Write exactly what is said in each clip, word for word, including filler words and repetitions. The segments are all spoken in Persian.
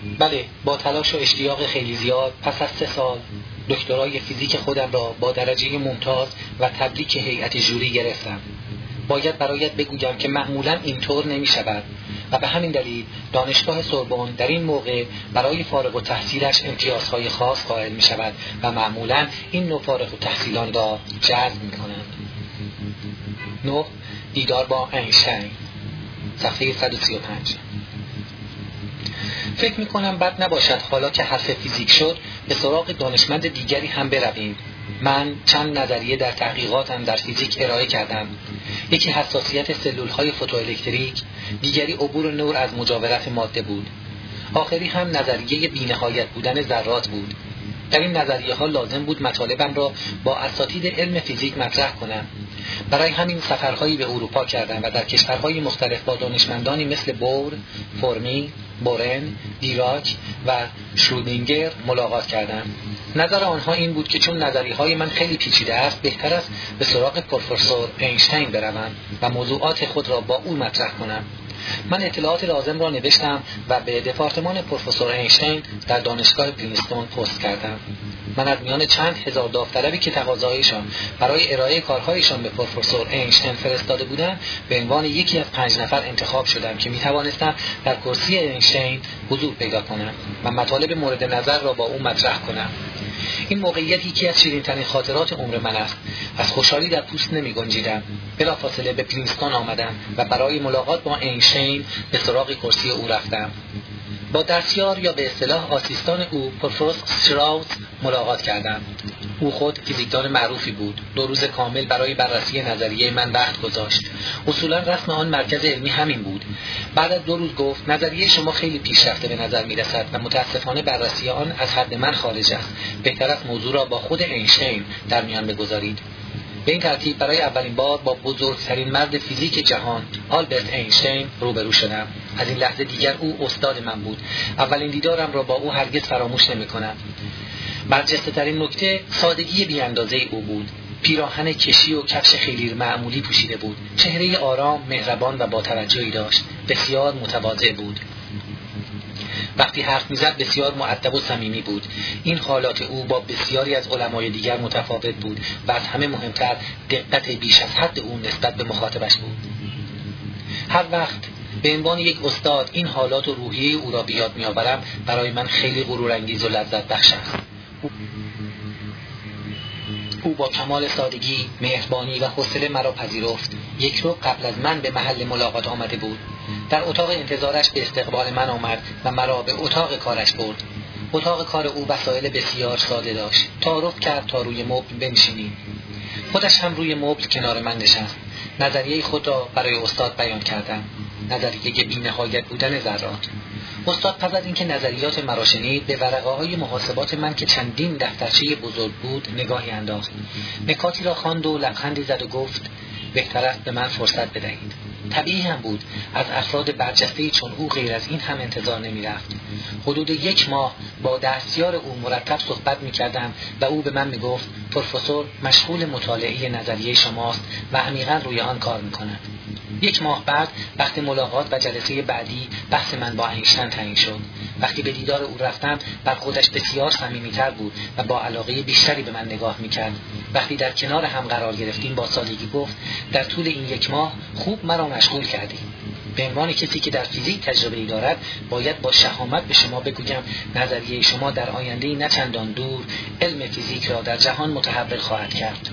بله، با تلاش و اشتیاق خیلی زیاد پس از سه سال دکترای فیزیک خودم را با درجه ممتاز و تبریک هیئت ژوری گرفتم. باید برایت بگویم که معمولا اینطور نمی شود و به همین دلیل دانشگاه سوربن در این موقع برای فارغ التحصیلش امتیازهای خاص قائل می شود و معمولا این نوع فارغ التحصیلان را جذب می کنند. نه. دیدار با اینشتین، صفحه صد و سی و پنج. فکر می کنم بد نباشد حالا که حرف فیزیک شد به سراغ دانشمند دیگری هم برویم. من چند نظریه در تحقیقاتم در فیزیک ارائه کردم. یکی حساسیت سلولهای فوتوالکتریک، دیگری عبور نور از مجاورت ماده بود. آخری هم نظریه بی‌نهایت بودن ذرات بود. در این نظریه ها لازم بود مطالبم را با اساتید علم فیزیک مطرح کنم. برای همین سفرهایی به اروپا کردم و در کشورهای مختلف با دانشمندانی مثل بور، فرمی، بورن، دیراک و شرودینگر ملاقات کردم. نظر آنها این بود که چون نظریه های من خیلی پیچیده است، بهتر است به سراغ پروفسور اینشتین بروم و موضوعات خود را با او مطرح کنم. من اطلاعات لازم را نوشتم و به دپارتمان پروفسور اینشتین در دانشگاه پرینستون پست کردم. من از میان چند هزار داوطلبی که تقاضایشان برای ارائه کارهایشان به پروفسور اینشتین فرستاده بودند به عنوان یکی از پنج نفر انتخاب شدم که می توانستم در کرسی اینشتین حضور پیدا کنم و مطالب مورد نظر را با او مطرح کنم. این موقعیت یکی از شیرین‌ترین خاطرات عمر من است. از خوشحالی در پوست نمی گنجیدم. بلافاصله به پرینستون آمدم و برای ملاقات با اینشتین به سراغ کرسی او رفتم. با دستیار یا به اصطلاح آسیستان او پروفسور شراوت ملاقات کردم. او خود فیزیکدان معروفی بود. دو روز کامل برای بررسی نظریه من وقت گذاشت. اصولا رسم آن مرکز علمی همین بود. بعد از دو روز گفت نظریه شما خیلی پیشرفته به نظر می رسد و متاسفانه بررسی آن از حد من خارج است. بهتر است موضوع را با خود اینشتین در میان بگذارید. به این ترتیب برای اولین بار با بزرگترین مرد فیزیک جهان آلبرت اینشتین روبرو شدم. از این لحظه دیگر او استاد من بود. اولین دیدارم را با او هرگز فراموش نمی‌کنم. برجسته‌ترین نکته سادگی بی‌اندازه او بود. پیراهن کشی و کفش خیلی معمولی پوشیده بود. چهره آرام، مهربان و با توجهی داشت. بسیار متواضع بود. وقتی حرف میزد بسیار مؤدب و صمیمی بود. این حالات او با بسیاری از علمای دیگر متفاوت بود و از همه مهمتر دقت بیش از حد او نسبت به مخاطبش بود. هر وقت به عنوان یک استاد این حالات و روحیه او را بیاد میآورم برای من خیلی غرورانگیز و لذت بخش است. او با کمال سادگی، مهربانی و حوصله مرا پذیرفت. یک رو قبل از من به محل ملاقات آمده بود. در اتاق انتظارش به استقبال من آمد و مرا به اتاق کارش برد. اتاق کار او وسایل بسیار ساده داشت. تعارف کرد تا روی مبل بنشینیم. خودش هم روی مبل کنار من نشست. نظریه خود را برای استاد بیان کردم. نظریه بی‌نهایت بودن ذرات. استاد پس از اینکه نظریات مرا شنید به ورقه های محاسبات من که چندین دفترچه بزرگ بود نگاهی انداخت. نکاتی را خواند و لبخندی زد و گفت بهتر است به من فرصت بدهید. طبیعی هم بود. از افراد برجسته‌ای چون او غیر از این هم انتظار نمی رفت. حدود یک ماه با دستیار او مرتب صحبت می کردم و او به من می گفت پروفسور مشغول مطالعه نظریه شماست و عمیقاً روی آن کار می کند. یک ماه بعد وقتی ملاقات و جلسه بعدی بحث من با اینشتین تعیین شد. وقتی به دیدار او رفتم بر خودش بسیار صمیمیت‌تر بود و با علاقه بیشتری به من نگاه می‌کرد. وقتی در کنار هم قرار گرفتیم با سادگی گفت در طول این یک ماه خوب مرا مشغول کردی. به عنوان کسی که در فیزیک تجربه‌ای دارد باید با شهامت به شما بگویم نظریه شما در آینده نه چندان دور علم فیزیک را در جهان متحول خواهد کرد.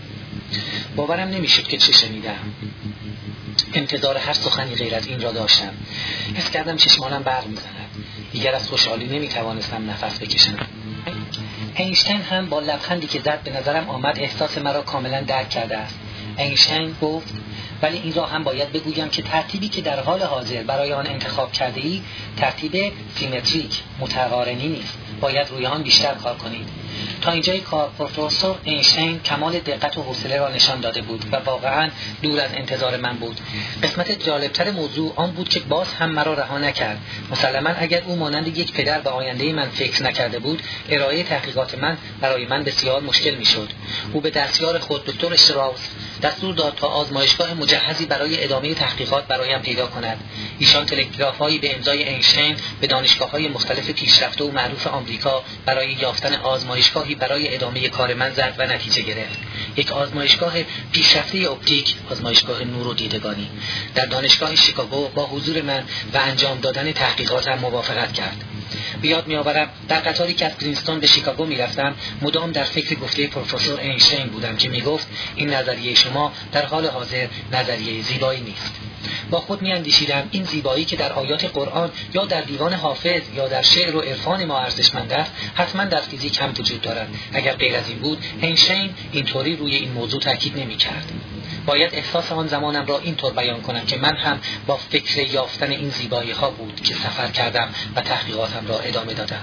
باورم نمی‌شد که چه شنیدم. انتظار هر سخنی غیر از این را داشتم. حس کردم چشمانم برق می‌زند. دیگر از خوشحالی نمی‌توانستم نفس بکشم. اینشتین هم با لبخندی که زد به نظرم آمد احساس مرا کاملا درک کرده است. اینشتین گفت ولی این را هم باید بگویم که ترتیبی که در حال حاضر برای آن انتخاب کرده ای ترتیب سیمتریک متقارنی نیست. باید روی آن بیشتر کار کنید. تا اینجای کار پروفسور اینشتین کمال دقت و حوصله را نشان داده بود و واقعا دور از انتظار من بود. قسمت جالبتر موضوع آن بود که باز هم مرا رها نکرد. مسلماً اگر او مانند یک پدر به آینده من فکر نکرده بود ارائه تحقیقات من برای من بسیار مشکل میشد. او به دستیار خود دکتر شراوس دستور داد تا آزمایشگاه مجهزی برای ادامه تحقیقات برایم پیدا کند. ایشان تلگراف‌هایی به امضای اینشتین به دانشگاه‌های مختلف پیشرفته و معروف آمریکا برای یافتن آزمایشگاهی برای ادامه کار من زد و نتیجه گرفت. یک آزمایشگاه پیشرفته اپتیک، آزمایشگاه نور و دیدگانی، در دانشگاه شیکاگو با حضور من و انجام دادن تحقیقاتم موافقت کرد. بیاد می‌آورم در قطاری که از پرینستون به شیکاگو می‌رفتم مدام در فکر گفته پروفسور اینشتین بودم که می‌گفت این نظریه شما در حال حاضر نظریه زیبایی نیست. با خود می‌اندیشیدم این زیبایی که در آیات قرآن یا در دیوان حافظ یا در شعر و عرفان ما ارزشمند است حتما در فیزیک هم وجود دارد. اگر غیر از این بود اینشتین اینطوری روی این موضوع تاکید نمی‌کرد. باید احساس آن زمانم را اینطور بیان کنم که من هم با فکر یافتن این زیبایی ها بود که سفر کردم و تحقیقاتم را ادامه دادم.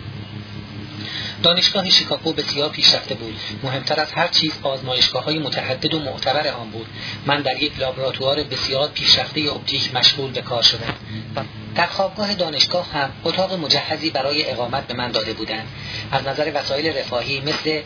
دانشگاه شیکاگو بسیار پیشرفته بود. مهمتر از هر چیز آزمایشگاه‌های متعدد و معتبر آن بود. من در یک لابراتوار بسیار پیشرفته اپتیک مشغول به کار شدم. در خوابگاه دانشگاه هم اتاق مجهزی برای اقامت به من داده بودند. از نظر وسایل رفاهی مثل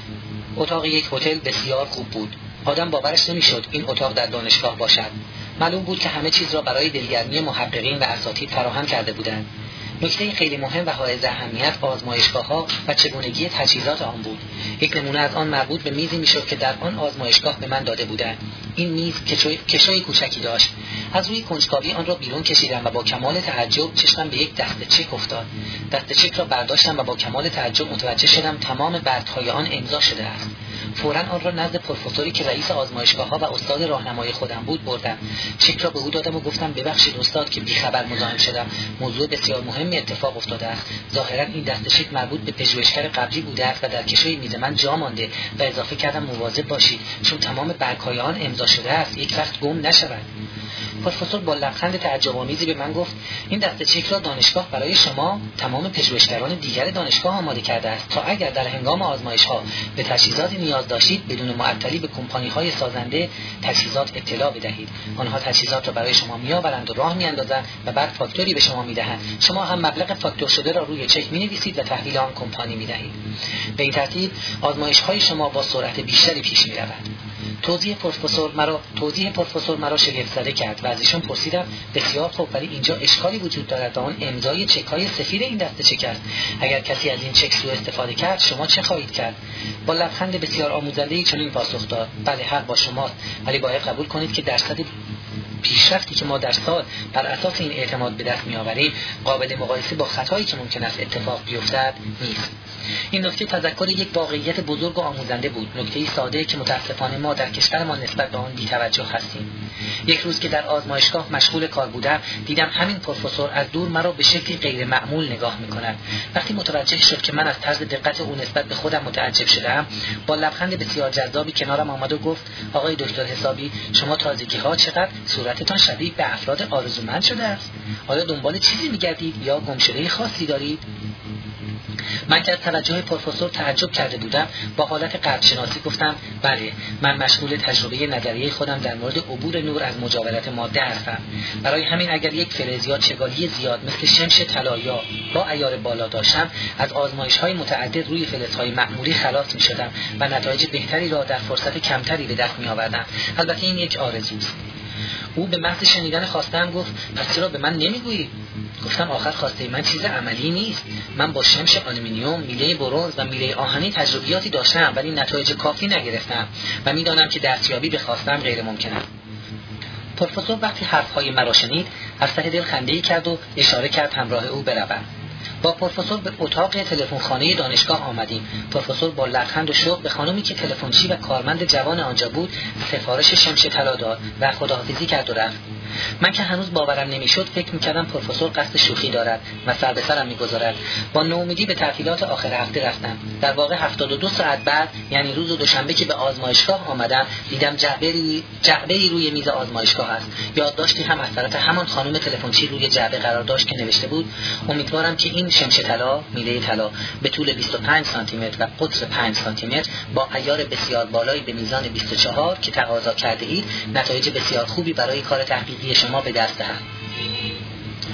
اتاق یک هتل بسیار خوب بود. آدم باورش نمیشد این اتاق در دانشگاه باشد. معلوم بود که همه چیز را برای دلگرمی محققین و اساتید فراهم کرده بودند. نکته خیلی مهم و حائز اهمیت آزمایشگاه‌ها و چگونگی تجهیزات آن بود. یک نمونه از آن مربوط به میزی میشد که در آن آزمایشگاه به من داده بودند. این میز کشوی کوچکی داشت. از روی کنجکاوی آن را بیرون کشیدم و با کمال تعجب چشمم به یک دسته چک افتاد. دسته چک را برداشتم و با کمال تعجب متوجه شدم تمام بردهای آن امضا شده است. فوراً آن را نزد پروفسوری که رئیس آزمایشگاه‌ها و استاد راهنمای خودم بود بردم. چک را به او دادم و گفتم ببخشید استاد که بیخبر مزاحم شدم. موضوع بسیار مهمی اتفاق افتاده است. ظاهراً این دسته چک مربوط به پژوهشگر قبلی بوده است و در کشوی میز من جا مانده و اضافه کردم مواظب باشید چون تمام برگ‌های آن امضا شده است یک وقت گم نشود. پروفسور با لبخند تعجب‌آمیزی به من گفت این دسته چک را دانشگاه برای شما تمام پژوهشگران دیگر دانشگاه آماده کرده است تا اگر در هنگام آزمایش‌ها به تجهیزاتی نیاز داشتید بدون معطلی به کمپانی‌های سازنده تجهیزات اطلاع بدهید. آنها تجهیزات را برای شما می‌آورند و راه می‌اندازند و بعد فاکتوری به شما می‌دهند. شما هم مبلغ فاکتور شده را روی چک می‌نویسید و تحویل آن کمپانی می‌دهید. به این ترتیب آزمایش‌های شما با سرعت بیشتری پیش می‌رود. توضیح پروفسور مرا توضیح پروفسور مرا شگفت‌زده کرد و از ایشان پرسیدم بسیار خوب ولی اینجا اشکالی وجود دارد و آن امضای چک‌های سفید این دسته چک است. اگر کسی از این چک سوء استفاده کرد شما چه خواهید کرد؟ با لبخند بسیار آموزنده‌ای چنین پاسخ داد بله حق با شماست ولی باید قبول کنید که درصد پیشرفتی که ما در سال بر اساس این اعتماد به دست می‌آوریم قابل مقایسه با خطایی که ممکن است اتفاق بیفتد نیست. این نکته تذکر یک واقعیت بزرگ و آموزنده بود. نکته‌ای ساده که متاسفانه ما در کشورمان نسبت به آن بی‌توجه هستیم. یک روز که در آزمایشگاه مشغول کار بودم دیدم همین پروفسور از دور مرا به شکلی غیر معمول نگاه می‌کند. وقتی متوجه شد که من از طرز دقت او نسبت به خودم متعجب شدم با لبخند بسیار جذابی کنارم آمد و گفت آقای دکتر حسابی شما تازگی‌ها چقدر صورتتان شبیه به افراد آرزومند شده است. آیا دنبال چیزی می‌گردید یا گمشده خاصی دارید؟ من که از توجه پروفسور تعجب کرده بودم با حالت قدرشناسی گفتم بله من مشغول تجربه نظریه خودم در مورد عبور نور از مجاورت ماده هستم. برای همین اگر یک فلز یا چگالی زیاد مثل شمش طلا یا با عیار بالا داشتم از آزمایش‌های متعدد روی فلزهای معمولی خلاص می‌شدم و نتایج بهتری را در فرصت کمتری به دست می‌آوردم. البته این یک آرزوست. او به محض شنیدن خواستم گفت پس چرا به من نمیگویی؟ گفتم آخر خواسته من چیز عملی نیست. من با شمش آلومینیوم، میله برنز و میله آهنی تجربیاتی داشتم ولی نتایج کافی نگرفتم و میدانم که دستیابی به خواستم غیر ممکن است. پروفسور وقتی حرفهای مرا شنید از ته دل خنده‌ای کرد و اشاره کرد همراه او بروم. با پروفسور به اتاق تلفنخانه دانشگاه آمدیم. پروفسور با لبخند و شوق به خانمی که تلفنچی و کارمند جوان آنجا بود سفارش شمش طلا داد و خداحافظی کرد و رفت. من که هنوز باورم نمیشد فکر میکردم پروفسور قصد شوخی دارد و سر به سرم میگذارد. با نومیدی به تعطیلات آخر هفته رفتم. در واقع هفتاد و دو ساعت بعد یعنی روز دوشنبه که به آزمایشگاه آمدم دیدم جعبه‌ای جعبه‌ای روی میز آزمایشگاه است. یادداشتی هم از طرف همان خانم تلفنچی روی جعبه قرار داشت که نوشته بود امیدوارم که این شمش طلا، میله طلا به طول بیست و پنج سانتی متر و قطر پنج سانتی متر با عیار بسیار بالایی به میزان بیست و چهار که تقاضا کرده اید نتایج بسیار خوبی برای کار تحقیقی شما به دست دهد.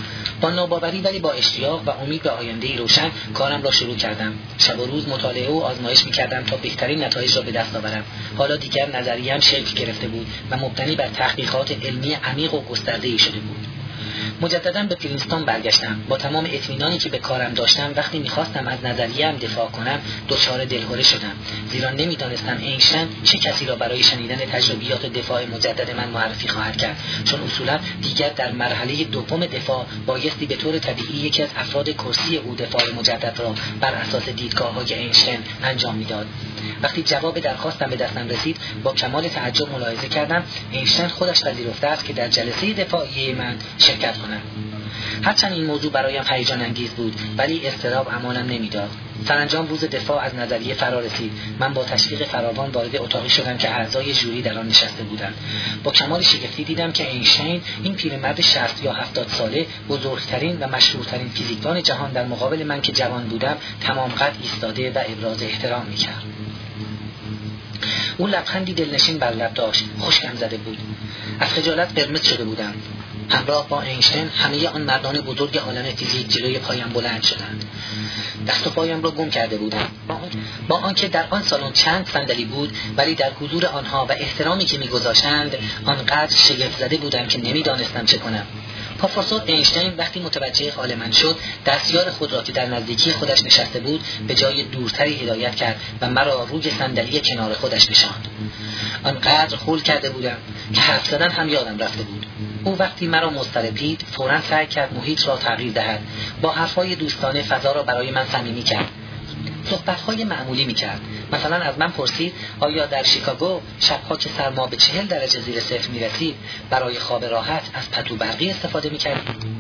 با ناباوری ولی با اشتیاق و امید به آینده‌ای روشن کارم را شروع کردم. شب و روز مطالعه و آزمایش می‌کردم تا بهترین نتایج را به دست آورم. حالا دیگر نظریه‌ام شکل گرفته بود و مبتنی بر تحقیقات علمی عمیق و گسترده‌ای شده بود. مجددا به پرینستون برگشتم. با تمام اطمینانی که به کارم داشتم وقتی می‌خواستم از نظریه‌ام دفاع کنم دچار دلهره شدم، زیرا نمی‌دانستم اینشتین چه کسی را برای شنیدن تجربیات دفاع مجدد من معرفی خواهد کرد، چون اصولا دیگر در مرحله دوم دفاع بایستی به طور طبیعی یکی از افراد کرسی او دفاع مجدد را بر اساس دیدگاه‌های اینشتین انجام می‌داد. وقتی جواب درخواستم به دستم رسید با کمال تعجب ملاحظه کردم اینشتین خودش پذیرفته است که در جلسه دفاعی من شرکت کند. هرچند این موضوع برایم هیجان انگیز بود ولی اضطراب امانم نمیداد. سرانجام روز دفاع از نظریه فرا رسید. من با تشویق فراوان وارد اتاقی شدم که اعضای ژوری در آن نشسته بودند. با کمال شگفتی دیدم که اینشتین، این پیرمرد شصت یا هفتاد ساله، بزرگترین و مشهورترین فیزیکدان جهان، در مقابل من که جوان بودم تمام قد ایستاده و ابراز احترام می‌کرد. او لبخندی دلنشین بر لب داشت. خشکم زده بود. از خجالت قرمز شده بودم. همراه با اینشتین همه آن مردان بزرگ عالم فیزیک جلوی پایم بلند شدند. دست و پایم را گم کرده بودم. با آنکه در آن سالن چند صندلی بود ولی در حضور آنها و احترامی که می‌گذاشتند آنقدر شگفت زده بودم که نمی‌دانستم چه کنم. پروفسور اینشتین وقتی متوجه حال من شد دستیار خود را که در نزدیکی خودش نشسته بود به جای دورتری هدایت کرد و مرا روی صندلی کنار خودش نشاند. آنقدر هول کرده بودم که حرف زدن هم یادم رفته بود. او وقتی مرا مضطرب دید فوراً سعی کرد محیط را تغییر دهد. با حرفهای دوستانه فضا را برای من صمیمی کرد. صحبت‌های معمولی می‌کرد. مثلا از من پرسید آیا در شیکاگو شب‌ها که سرما به چهل درجه زیر صفر می‌رسید برای خواب راحت از پتو برقی استفاده می‌کردید؟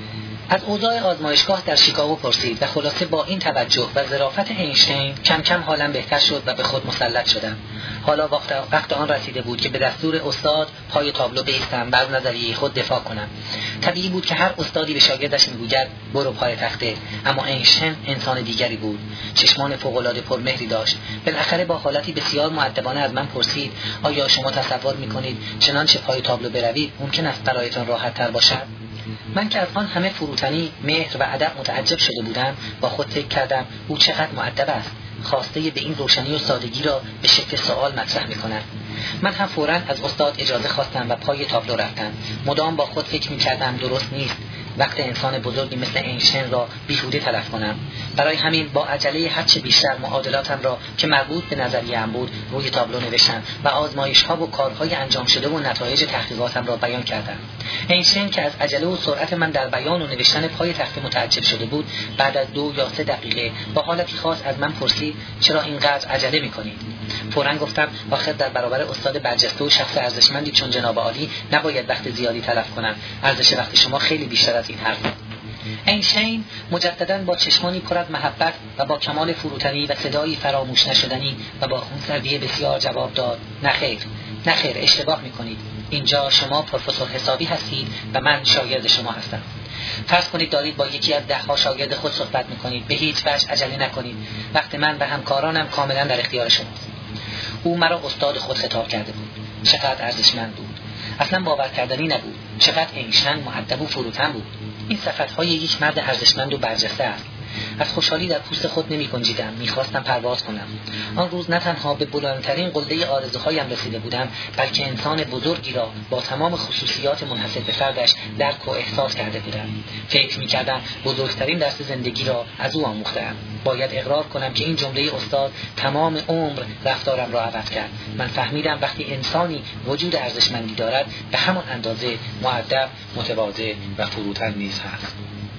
از اوضاع آزمایشگاه در شیکاگو پرسید و خلاصه با این توجه و ظرافت اینشتین کم کم حالم بهتر شد و به خود مسلط شدم. حالا وقت, وقت آن رسیده بود که به دستور استاد پای تابلو بایستم و از نظریه خود دفاع کنم. طبیعی بود که هر استادی به شاگردش میگوید برو پای تخته، اما اینشتین انسان دیگری بود. چشمان فوق‌العاده پرمهری داشت. بالاخره با حالتی بسیار مؤدبانه از من پرسید آیا شما تصور می‌کنید چنانچه پای تابلو بروید ممکن است برایتان راحت‌تر باشد؟ من که از آن همه فروتنی، مهر و ادب متعجب شده بودم با خود فکر کردم او چقدر مؤدب است، خواسته به این روشنی و سادگی را به شکل سوال مطرح می‌کند. من هم فوراً از استاد اجازه خواستم و پای تابلو رفتم. مدام با خود فکر می‌کردم درست نیست وقت انسان بزرگی مثل اینشتین را بیهوده تلف کنم. برای همین با عجله هرچه بیشتر معادلاتم را که مربوط به نظریه‌ام بود روی تابلو نوشتم و آزمایش‌ها و کارهای انجام شده و نتایج تحقیقاتم را بیان کردم. اینشتین که از عجله و سرعت من در بیان و نوشتن پای تخته متعجب شده بود، بعد از دو یا سه دقیقه با حالتی خاص از من پرسید چرا اینقدر عجله می‌کنید؟ فوراً گفتم آخر در برابر استاد برجسته و شخص ارزشمندی چون جناب عالی نباید وقت زیادی تلف کنم. ارزش وقت شما خیلی بیشتر از این حرف. اینشتین مجدداً با چشمانی پر از محبت و با کمال فروتنی و صدایی فراموش نشدنی و با خونسردی بسیار جواب داد نخیر، نخیر، اشتباه می‌کنید. اینجا شما پروفسور حسابی هستید و من شاگرد شما هستم. فرض کنید دارید با یکی از ده ها شاگرد خود صحبت می‌کنید. به هیچ وجه عجله نکنید. وقت من و همکارانم کاملاً در اختیار شماست. او مرا استاد خود خطاب کرده بود. چقدر ارزشمند بود. اصلا باور کردنی نبود. چقدر اینشتین مؤدب و فروتن بود. این صفت‌های یک مرد ارزشمند و برجسته است. از خوشحالی در پوست خود نمی‌گنجیدم. می‌خواستم پرواز کنم. آن روز نه تنها به بلندترین قله آرزوهایم رسیده بودم، بلکه انسان بزرگی را با تمام خصوصیات منحصر به فردش درک و احساس کرده بودم. فکر می‌کردم بزرگترین درس زندگی را از او آموخته‌ام. باید اقرار کنم که این جمله استاد تمام عمر رفتارم را عوض کرد. من فهمیدم وقتی انسانی وجود ارزشمندی دارد به همان اندازه مؤدب، متواضع و فروتن نیز هست.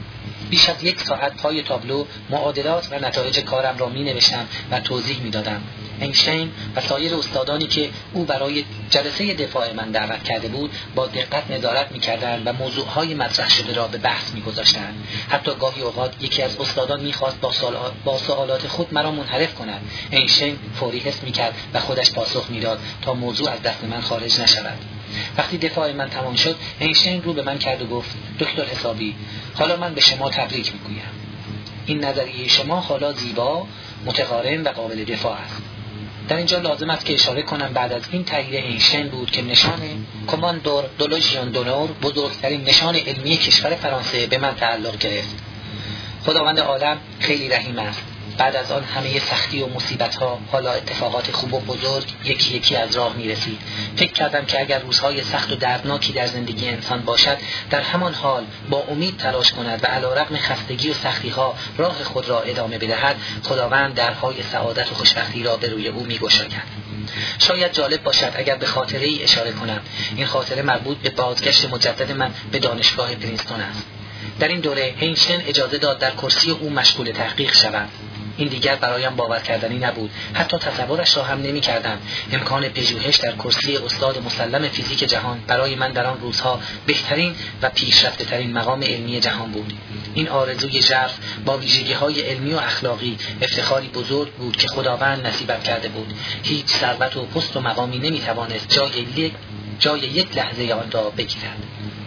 بیش از یک ساعت پای تابلو معادلات و نتایج کارم را می نوشتم و توضیح می دادم. اینشتین و سایر استادانی که او برای جلسه دفاع من دعوت کرده بود با دقت نظارت می کردند و موضوعهای مطرح شده را به بحث می گذاشتند. حتی گاهی اوقات یکی از استادان می خواست با, با سوالات خود مرا منحرف کند. اینشتین فوری حس می کرد و خودش پاسخ می داد تا موضوع از دست من خارج نشود. وقتی دفاع من تمام شد اینشتین رو به من کرد و گفت دکتر حسابی، حالا من به شما تبریک میگویم. این نظریه شما حالا زیبا، متقارن و قابل دفاع است. در اینجا لازم است که اشاره کنم بعد از این تایید اینشتین بود که نشان کماندور دو لژیون دونور، بزرگترین نشان علمی کشور فرانسه، به من تعلق گرفت. خداوند عالم خیلی رحیم است. بعد از آن همه سختی و مصیبت ها، حالا اتفاقات خوب و بزرگ یکی یکی از راه می رسید. فکر کردم که اگر روزهای سخت و دردناکی در زندگی انسان باشد، در همان حال با امید تلاش کند و علیرغم خستگی و سختی ها راه خود را ادامه بدهد، خداوند درهای سعادت و خوشبختی را به روی او می گشاید. شاید جالب باشد اگر به خاطره ای اشاره کنم. این خاطره مربوط به بازگشت مجدد من به دانشگاه پرینستون است. در این دوره اینشتین اجازه داد در کرسی او مشغول تحقیق شوم. این دیگر برایم باور کردنی نبود. حتی تصورش را هم نمی کردم. امکان پژوهش در کرسی استاد مسلم فیزیک جهان برای من در آن روزها بهترین و پیشرفته ترین مقام علمی جهان بود. این آرزوی ژرف با ویژگی های علمی و اخلاقی افتخاری بزرگ بود که خداوند نصیبم کرده بود. هیچ ثروت و پست و مقامی نمی توانست جای یک جای یک لحظه آن را بگیرد.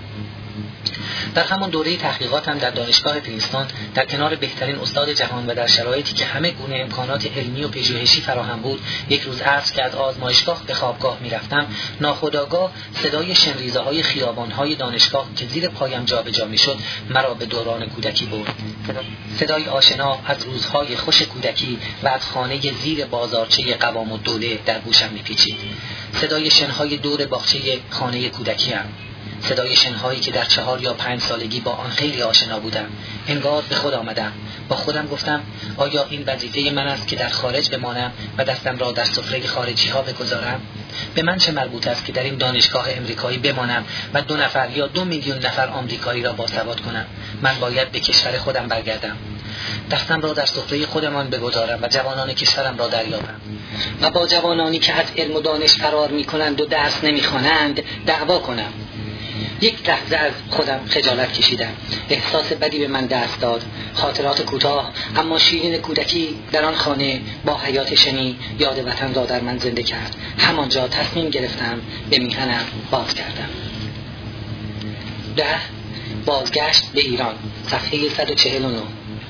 در همان دوره تحقیقاتم در دانشگاه پرینستون، در کنار بهترین استاد جهان و در شرایطی که همه گونه امکانات علمی و پژوهشی فراهم بود، یک روز عصر که از آزمایشگاه به خوابگاه می‌رفتم، ناخودآگاه صدای شنریزه‌های خیابان‌های دانشگاه که زیر پایم جابجا می‌شد مرا به دوران کودکی برد. صدای آشنا از روزهای خوش کودکی و از خانه زیر بازارچه قوام الدوله در گوشم می‌پیچید. صدای شن‌های دور باغچه خانه کودکیم، صدای شنهایی که در چهار یا پنج سالگی با آن خیلی آشنا بودم. انگار به خود آمدم. با خودم گفتم آیا این وظیفه من است که در خارج بمانم و دستم را در سفره خارجی ها بگذارم؟ به من چه مربوط است که در این دانشگاه امریکایی بمانم و دو نفر یا دو میلیون نفر آمریکایی را باسواد کنم؟ من باید به کشور خودم برگردم، دستم را در سفره خودمان بگذارم و جوانان کشورم را دریابم و با جوانانی که از علم و دانش فرار می‌کنند و درس نمی‌خوانند دعوا کنم. یک لحظه از خودم خجالت کشیدم. احساس بدی به من دست داد. خاطرات کوتاه اما شیرین کودکی در آن خانه با حیات شنی یاد وطن را در من زنده کرد. همانجا تصمیم گرفتم به میهنم باز کردم. ده بازگشت به ایران، صفحه صد و چهل و نه.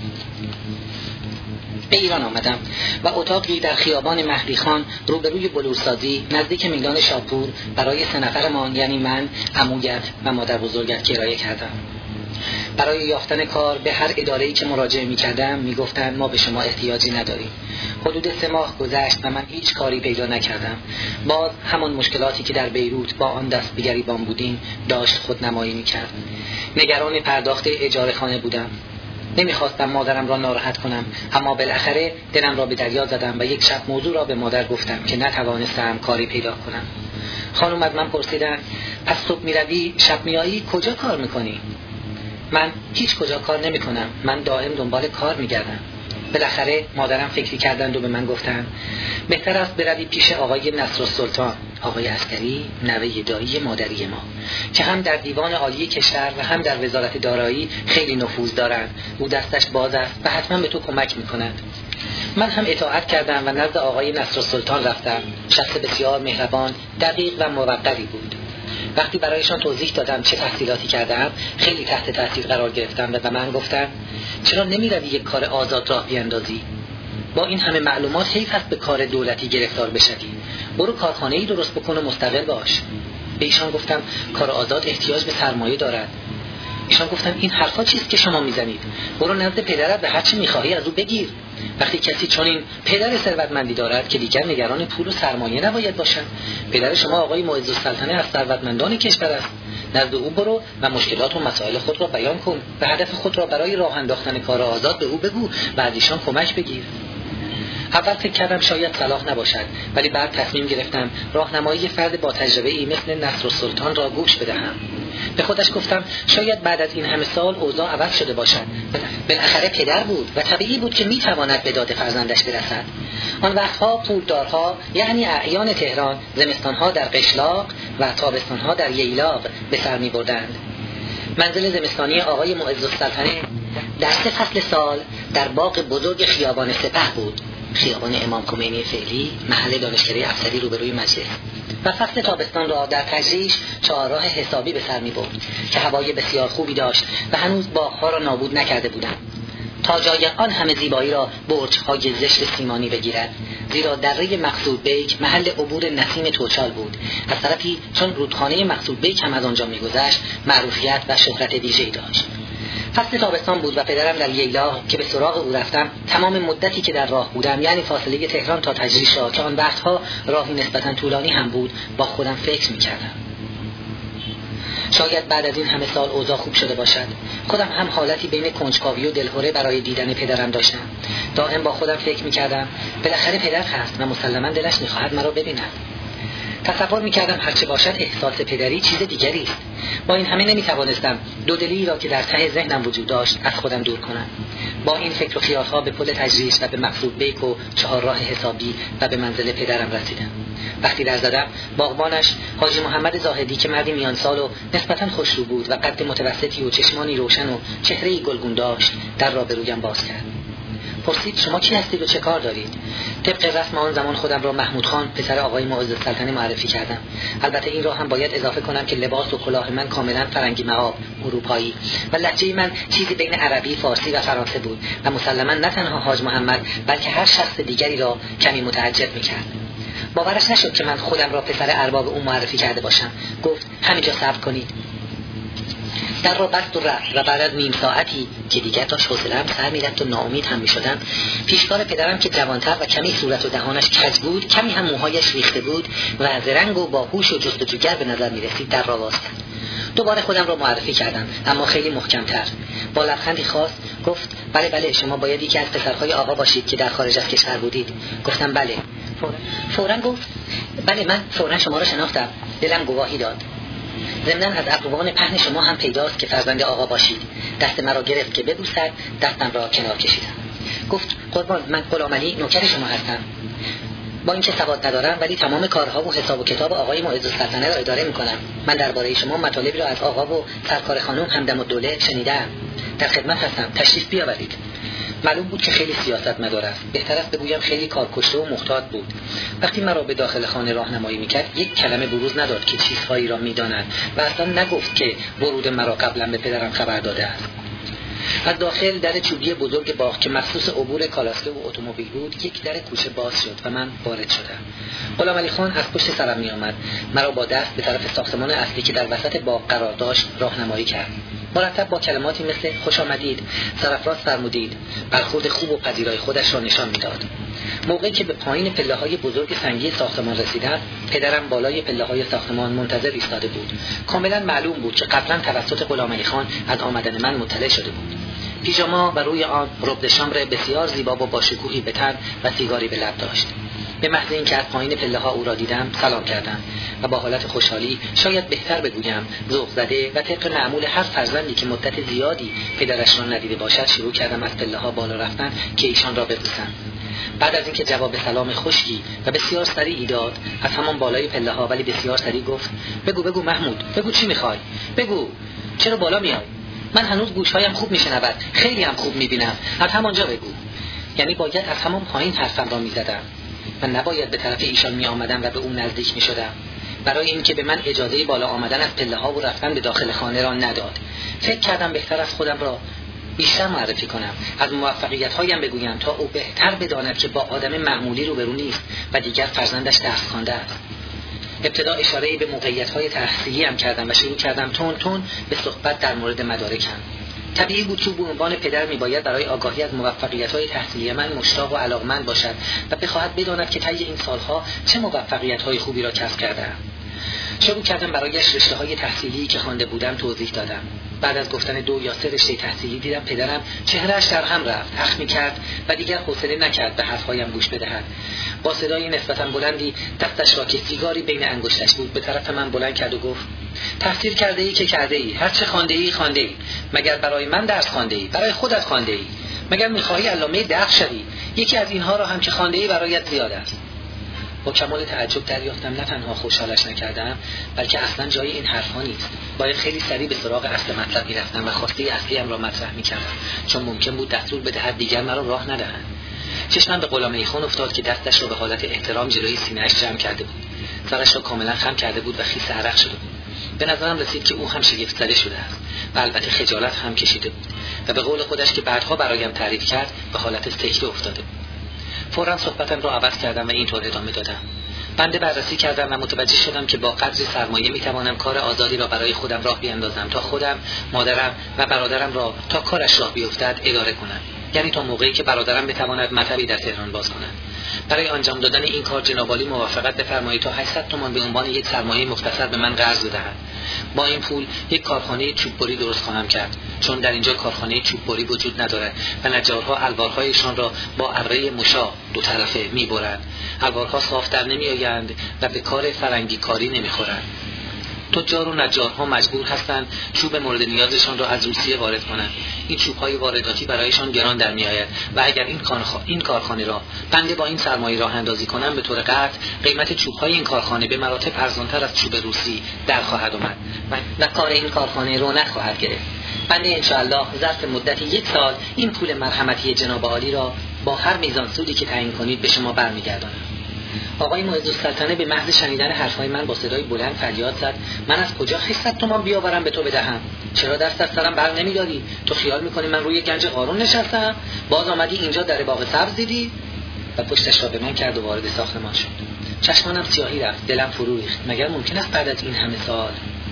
به ایران آمدم و اتاقی در خیابان مهدی خان روبروی بلورسازی نزدیک میدان شاپور برای سه نفرمان، یعنی من، عمویت و مادر بزرگت کرایه کردم. برای یافتن کار به هر اداره‌ای که مراجعه می‌کردم می‌گفتند ما به شما احتیاجی نداریم. حدود سه ماه گذشت و من هیچ کاری پیدا نکردم. باز همان مشکلاتی که در بیروت با آن دست به گریبان بودیم داشت خودنمایی می‌کرد. نگران پرداخت اجاره خانه بودم. نمیخواستم مادرم را ناراحت کنم، اما بالاخره دلم را به دریا زدم و یک شب موضوع را به مادر گفتم که نتوانستم کاری پیدا کنم. خانم از من پرسیدند پس صبح میروی شب میایی کجا کار میکنی؟ من هیچ کجا کار نمیکنم، من دائم دنبال کار میگردم. بالاخره مادرم فکری کردند و به من گفتند بهتر است بروی پیش آقای نصرالسلطان، آقای عسکری، نوه دایی مادری ما، که هم در دیوان عالی کشور و هم در وزارت دارایی خیلی نفوذ دارند. او دستش باز است و حتما به تو کمک میکند. من هم اطاعت کردم و نزد آقای نصرالسلطان رفتم. شخص بسیار مهربان، دقیق و موقری بود. وقتی برایشان توضیح دادم چه تحصیلاتی کردم، خیلی تحت تاثیر قرار گرفتم و به من گفتند چرا نمیروی یک کار آزاد راه بیاندازی؟ با این همه معلومات حیف است به کار دولتی گرفتار بشوی. برو کارخانه‌ای درست بکن و مستقل باش. به ایشان گفتم کار آزاد احتیاج به سرمایه دارد. ایشان گفتن این حرفا چیست که شما میزنید؟ برو نزد پدرت و هر چی میخواهی از او بگیر. وقتی کسی چون این پدر ثروتمندی دارد که دیگر نگران پول و سرمایه نباید باشد. پدر شما آقای معزالسلطنه از ثروتمندان کشور است. نزد او برو و مشکلات و مسائل خود را بیان کن و هدف خود را برای راه انداختن کار آزاد به او بگو و از ایشان کمک بگیر. اول فکر کردم شاید صلاح نباشد، ولی بعد تصمیم گرفتم راهنمایی فرد با تجربه‌ای مثل نصرالسلطان را گوش بدهم. به خودش گفتم شاید بعد از این همه سال اوضاع عوض شده باشد. بالاخره پدر بود و طبیعی بود که میتواند به داد فرزندش برسد. آن وقتها پولدارها، یعنی اعیان تهران، زمستانها در قشلاق و تابستانها در ییلاق به سر میبردند. منزل زمستانی آقای معزالسلطنه در سه فصل سال در باغ بزرگ خیابان سپه بود، خیابان امام خمینی فعلی، محل دانشکده افسری روبروی مجلس. و فصل تابستان را در تجریش چهارراه حسابی به سر می برد که هوای بسیار خوبی داشت و هنوز باغها را نابود نکرده بودند. تا جای آن همه زیبایی را برج‌های زشت سیمانی بگیرد، زیرا دره مقصود بیک محل عبور نسیم توچال بود. از طرفی چون رودخانه مقصود بیک هم از آنجا می‌گذشت، معروفیت و شهرت ویژه‌ای داشت. فصل تابستان بود و پدرم در لیلا که به سراغ او رفتم تمام مدتی که در راه بودم، یعنی فاصله تهران تا تجریش را که آن وقتها راهی نسبتاً طولانی هم بود، با خودم فکر می‌کردم. شاید بعد از این همه سال اوضاع خوب شده باشد. خودم هم حالتی بین کنجکاوی و دلهره برای دیدن پدرم داشتم. دائم با خودم فکر می‌کردم بالاخره پدر هست و مسلماً دلش می‌خواهد مرا ببیند. تصور می‌کردم هرچه باشد احساس پدری چیز دیگری است. با این همه نمی‌توانستم دودلی را که در ته ذهنم وجود داشت از خودم دور کنم. با این فکر و خیال‌ها به پل تجریش و به مقصود بیک و چهار راه حسابی و به منزل پدرم رسیدم. وقتی در زدم، باغبانش حاجی محمد زاهدی که مردی میان سال و نسبتاً خوشرو بود و قد متوسطی و چشمانی روشن و چهره‌ای گلگون داشت، در را به رویم باز کرد. پرسید شما کی هستید و چه کار دارید؟ طبق رسم آن زمان خودم را محمود خان پسر آقای معز السلطنه معرفی کردم. البته این را هم باید اضافه کنم که لباس و کلاه من کاملا فرنگی مآب اروپایی و لهجه من چیزی بین عربی، فارسی و فرانسه بود و مسلماً نه تنها حاج محمد بلکه هر شخص دیگری را کمی متعجب می‌کرد. باورش نشد که من خودم را پسر ارباب او معرفی کرده باشم. گفت همینجا صبر کنید. در را بست و رفت و بعد از نیم ساعتی که دیگر داشت حوصله‌ام سر می‌رفت و ناامید هم می‌شدم، پیشکار پدرم که جوانتر و کمی صورت و دهانش کج بود، کمی هم موهایش ریخته بود و زرنگ و باهوش و جستجوگر به نظر می‌رسید، در را باز کرد. دوباره خودم را معرفی کردم، اما خیلی محکم‌تر. با لبخندی خاص گفت بله بله شما باید یکی از پسرهای آقا باشید که در خارج از کشور بودید. گفتم بله. فوراً گفت بله من فوراً شما را شناختم. دلم گواهی داد. ضمناً از اقوام پهن شما هم پیداست که فرزند آقا باشید. دست مرا گرفت که ببوسد، دستم را کنار کشیدم. گفت قربان من غلامعلی نوکر شما هستم. با اینکه سواد ندارم ولی تمام کارها و حساب و کتاب آقای معز السلطنه را اداره می‌کنم. من درباره شما مطالبی را از آقا و سرکار خانم همدم الدوله شنیدم. در خدمت هستم، تشریف بیاورید. معلوم بود که خیلی سیاستمدار است. بهتر است بگویم خیلی کارکشته و محتاط بود. وقتی مرا به داخل خانه راهنمایی میکرد یک کلمه بروز نداد که چیزهایی را میداند و اصلا نگفت که ورود مرا قبلا به پدرم خبر داده است. از داخل در چوبی بزرگ باغ که مخصوص عبور کالاسکه و اتومبیل بود، یک در کوچه باز شد و من وارد شدم. غلامعلی خان از پشت سرم می آمد. مرا با دست به طرف ساختمان اصلی که در وسط باغ قرار داشت راهنمایی کرد. مرتب با کلماتی مثل خوش آمدید، سرفراز فرمودید، برخورد خوب و پذیرای خودش را نشان میداد. موقعی که به پایین پله‌های بزرگ سنگی ساختمان رسیدم، پدرم بالای پله‌های ساختمان منتظر ایستاده بود. کاملا معلوم بود که قبلا توسط غلامعلی خان از آمدن من مطلع شده بود. پیژاما و روی آن ربد شمر بسیار زیبا و با شکوهی به تن و سیگاری به لب داشت. به محض اینکه از پایین پله‌ها او را دیدم سلام کردم و با حالت خوشحالی، شاید بهتر بگویم ذوق زده و طبق معمول هر فرزندی که مدت زیادی پدرش را ندیده باشد، شروع کردم از پله‌ها بالا رفتن که ایشان را ببوسم. بعد از اینکه جواب سلام خشکی و بسیار سریعی داد، از همان بالای پله‌ها ولی بسیار سریع گفت بگو بگو محمود، بگو چی می‌خوای؟ بگو چرا بالا میای؟ من هنوز گوش‌هایم خوب میشنود، خیلی هم خوب می‌بینم. از همانجا بگو. یعنی باید از همان پایین حرفم را می‌زدم. من نباید به طرف ایشان می آمدم و به اون نزدیک می شدم. برای اینکه به من اجازه بالا آمدن از پله ها و رفتن به داخل خانه را نداد. فکر کردم بهتر از خودم را بیشتر معرفی کنم، از موفقیت هایم بگویم تا او بهتر بداند که با آدم معمولی روبرو نیست و دیگر فرزندش درس خوانده است. ابتدا اشاره‌ای به موقعیت های تحصیلی هم کردم و شروع کردم تون تون به صحبت در مورد مدارکم. طبیعی بود که به عنوان پدر میباید برای آگاهی از موفقیت‌های تحصیلی من مشتاق و علاقمند باشد و بخواهد بداند که طی این سالها چه موفقیت‌های خوبی را کسب کردم. شروع کردم برایش رشته‌های تحصیلی که خوانده بودم توضیح دادم. بعد از گفتن دو یا سه رشته تحصیلی دیدم پدرم چهره‌اش در هم رفت، اخم می‌کرد و دیگر حوصله نکرد به حرف‌هایم گوش بدهد. با صدای نسبتاً بلندی دستش را که سیگاری بین انگشتش بود به طرف من بلند کرد و گفت تحصیل کرده ای که کرده ای، هر چه خوانده ای خوانده ای. مگر برای من درس خوانده ای؟ برای خودت خوانده ای؟ مگر می‌خواهی علامه دق شوی؟ یکی از اینها را هم که خوانده ای برایت زیاد است. با کمال تعجب دریافتم نه تنها خوشحالش نکردم بلکه اصلا جای این حرفا نیست. باید خیلی سریع به سراغ اصل مطلب می‌رفتم و خواسته اصلیم را مطرح می‌کردم، چون ممکن بود دستور بدهد دیگر مرا راه ندهند. چشمم به غلامعلی خان افتاد که دستش را به حالت احترام جلوی سینه‌اش جمع کرده بود. سرش را کاملا خم کرده بود و خیس عرق شده بود. به نظرم رسید که او هم شگفت زده شده است. و البته خجالت هم کشیده بود و به قول خودش که بعدها برایم تعریف کرد به حالت سکته افتاده. فوراً صحبتم را عوض کردم و اینطور ادامه دادم: بنده بررسی کردم و متوجه شدم که با قدر سرمایه میتوانم کار آزادی را برای خودم راه بیاندازم تا خودم، مادرم و برادرم را تا کارش راه بیفتد اداره کنم. یعنی تا موقعی که برادرم بتواند مطبی در تهران باز کند. برای انجام دادن این کار جناب عالی موافقت بفرمایید تا هشتصد تومان به عنوان یک سرمایه مختصر به من قرض بدهد. با این پول یک کارخانه چوببری درست خواهم کرد، چون در اینجا کارخانه چوببری وجود ندارد و نجارها الوارهایشان را با اره مشا دو طرفه میبرند. الوارها صاف در نمیآیند و به کار فرنگی کاری نمیخورند. تجار و نجارها مجبور هستند چوب مورد نیازشان را از روسیه وارد کنند. این چوب‌های وارداتی برایشان گران در میآید و اگر این کارخانه این کارخانه را بنده با این سرمایه راه اندازی کنم، به طور قطع قیمت چوب‌های این کارخانه به مراتب ارزان‌تر از چوب روسی در خواهد آمد و کار این کارخانه رونق خواهد گرفت. بنده انشاءالله ظرف مدت یک سال این پول مرحمتی جناب عالی را با هر میزان سودی که تعیین کنید به شما برمیگردانم. آقای معزالسلطنه به محض شنیدن حرفهای من با صدای بلند فریاد زد: من از کجا هشتصد تومان بیاورم به تو بدهم؟ چرا دست از سرم بر نمیداری؟ تو خیال میکنی من روی گنج قارون نشستم؟ باز آمدی اینجا در باغ سبز دیدی؟ و پشتش را به من کرد و وارد ساختمان شد. چشمانم سیاهی رفت، دلم فرو ریخت. مگر ممکن است بعد از این همه سال؟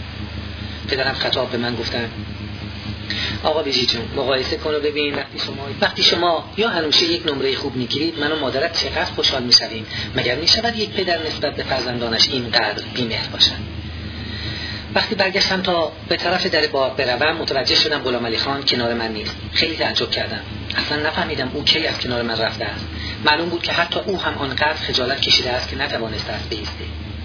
پدرم خطاب به من گفتن: آقا بیجی جون، مقایسه کن و ببین وقتی شما وقتی شما یا هنوشه یک نمره خوب میگیرید، من و مادرت چقدر خوشحال میشویم. مگر میشود یک پدر نسبت به فرزندانش اینقدر بی‌مهر باشد؟ وقتی برگشتم تا به طرف در باغ بروم، متوجه شدم غلام علی خان کنار من نیست. خیلی تعجب کردم. اصلا نفهمیدم او کی از کنار من رفته است. معلوم بود که حتی او هم آنقدر خجالت کشیده است که نتوانسته است بایسته.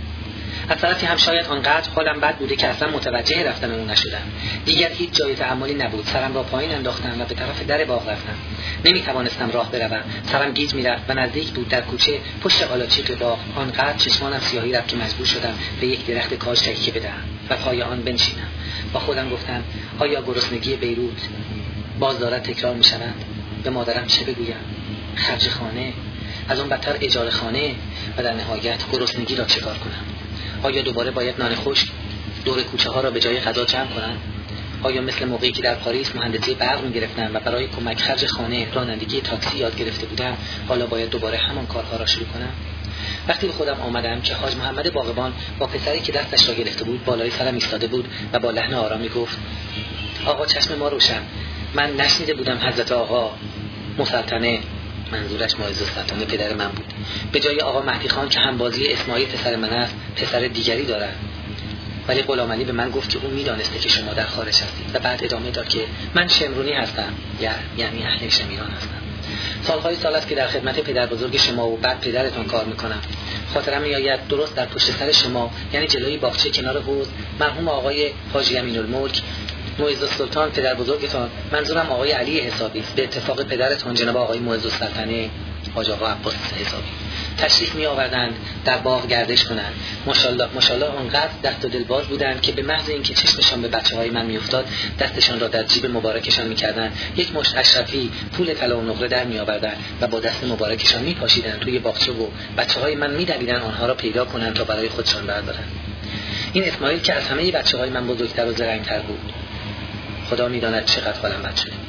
از طرفی هم شاید آنقدر حالم بد بوده که اصلا متوجه رفتن او نشدم. دیگر هیچ جای تأملی نبود. سرم را پایین انداختم و به طرف در باغ رفتم. نمیتوانستم راه بروم. سرم گیج میرفت و نزدیک بود در کوچه پشت آلاچیق باغ آنقدر چشمانم سیاهی رفت که مجبور شدم به یک درخت کاج تکیه بدهم و پای آن بنشینم. با خودم گفتم: آیا گرسنگی بیروت باز دارد تکرار میشود؟ به مادرم چه بگویم؟ خرج خانه، از اون بدتر اجاره خانه و در نهایت گرسنگی را چکار کنم؟ آیا دوباره باید نان خشک دور کوچه ها را به جای غذا جمع کنم؟ آیا مثل موقعی که در پاریس مهندسی برق می‌گرفتم و برای کمک خرج خانه رانندگی تاکسی یاد گرفته بودم، حالا باید دوباره همان کارها را شروع کنم؟ وقتی به خودم آمدم که حاج محمد باغبان با پسری که دستش را گرفته بود بالای سرم ایستاده بود و با لحن آرامی گفت: آقا چشم ما روشن، من نشنیده بودم حضرت آقا مسلطنه، منظورش معزالسلطنه پدر من بود، به جای آقا مهدی خان که همبازی اسماعیل پسر من است پسر دیگری دارد. ولی غلام علی به من گفت که او میدانسته که شما در خارج هستید و بعد ادامه داد که من شمرونی هستم، یعنی اهل شمیران هستم. سالهای سال است که در خدمت پدر بزرگ شما و بعد پدرتان کار میکنم. خاطرم میآید درست در پشت سر شما، یعنی جلوی باغچه کنار حوض، مرحوم آقای حاجی امین‌الملک معزالسلطان پدر بزرگتان، منظورم آقای علی حسابی، به اتفاق پدرتان جناب آقای معزالسلطنه حاج آقا عباس حسابی تشریف می آوردند در باغ گردش کنند. ماشاءالله ماشاءالله آنقدر دست و دلباز بودند که به محض اینکه چشمشان به بچه‌های من میافتاد دستشان را در جیب مبارکشان میکردند، یک مشت اشرفی پول طلا و نقره در میآوردند و با دست مبارکشان میپاشیدند توی باغچه و بچه‌های من میدویدند آنها را پیدا کنند تا برای خودشان بردارند. این اسماعیل که از همه بچه‌های من بزرگتر و زرنگ‌تر بود، خدا میداند چقدر حالم بد شده.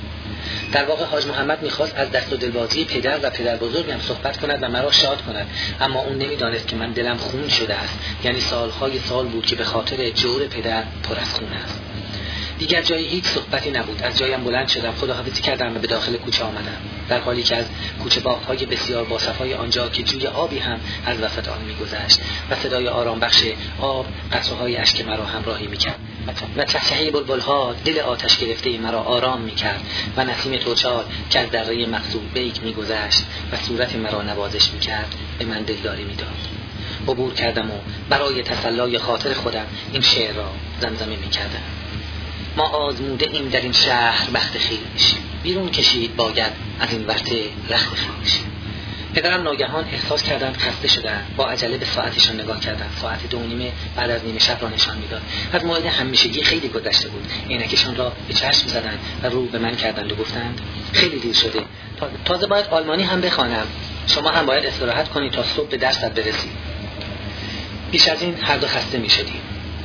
در واقع حاج محمد میخواست از دست و دلبازی پدر و پدر بزرگم صحبت کند و مرا شاد کند، اما اون نمیدانست که من دلم خون شده است. یعنی سالهای سال بود که به خاطر جور پدر پر از خون است. دیگر جایی هیچ صحبتی نبود. از جایم بلند شدم، خداحافظی کردم و به داخل کوچه آمدم، در حالی که از کوچه باغ‌های بسیار باصفای آنجا که جوی آبی هم از وسط آن می‌گذشت و صدای آرام بخش آب قطره‌های اشک مرا همراهی می‌کرد و چهچهه بلبل‌ها دل آتش گرفته مرا آرام می‌کرد و نسیم توچال که از دره مقصود بیک می‌گذشت و صورت مرا نوازش می‌کرد به من دلداری می‌داد. عبور کردم و برای تسلای خاطر خودم این شعر را زمزمه می‌کردم: ما آزموده ایم در این شهر بخت خویش، بیرون کشید باید از این ورطه رخت خویش. پدرم ناگهان احساس کردند خسته شدند. با عجله به ساعتشان نگاه کردند. ساعت دو نیمه بعد از نیمه شب را نشان میداد. از موعد همیشگی خیلی گذشته بود. عینکشان را به چشم زدند و رو به من کردند و گفتند: خیلی دیر شده، تازه باید آلمانی هم بخوانم. شما هم باید استراحت کنید تا صبح به درست برسید. بیش از این هر دو خسته میشدیم.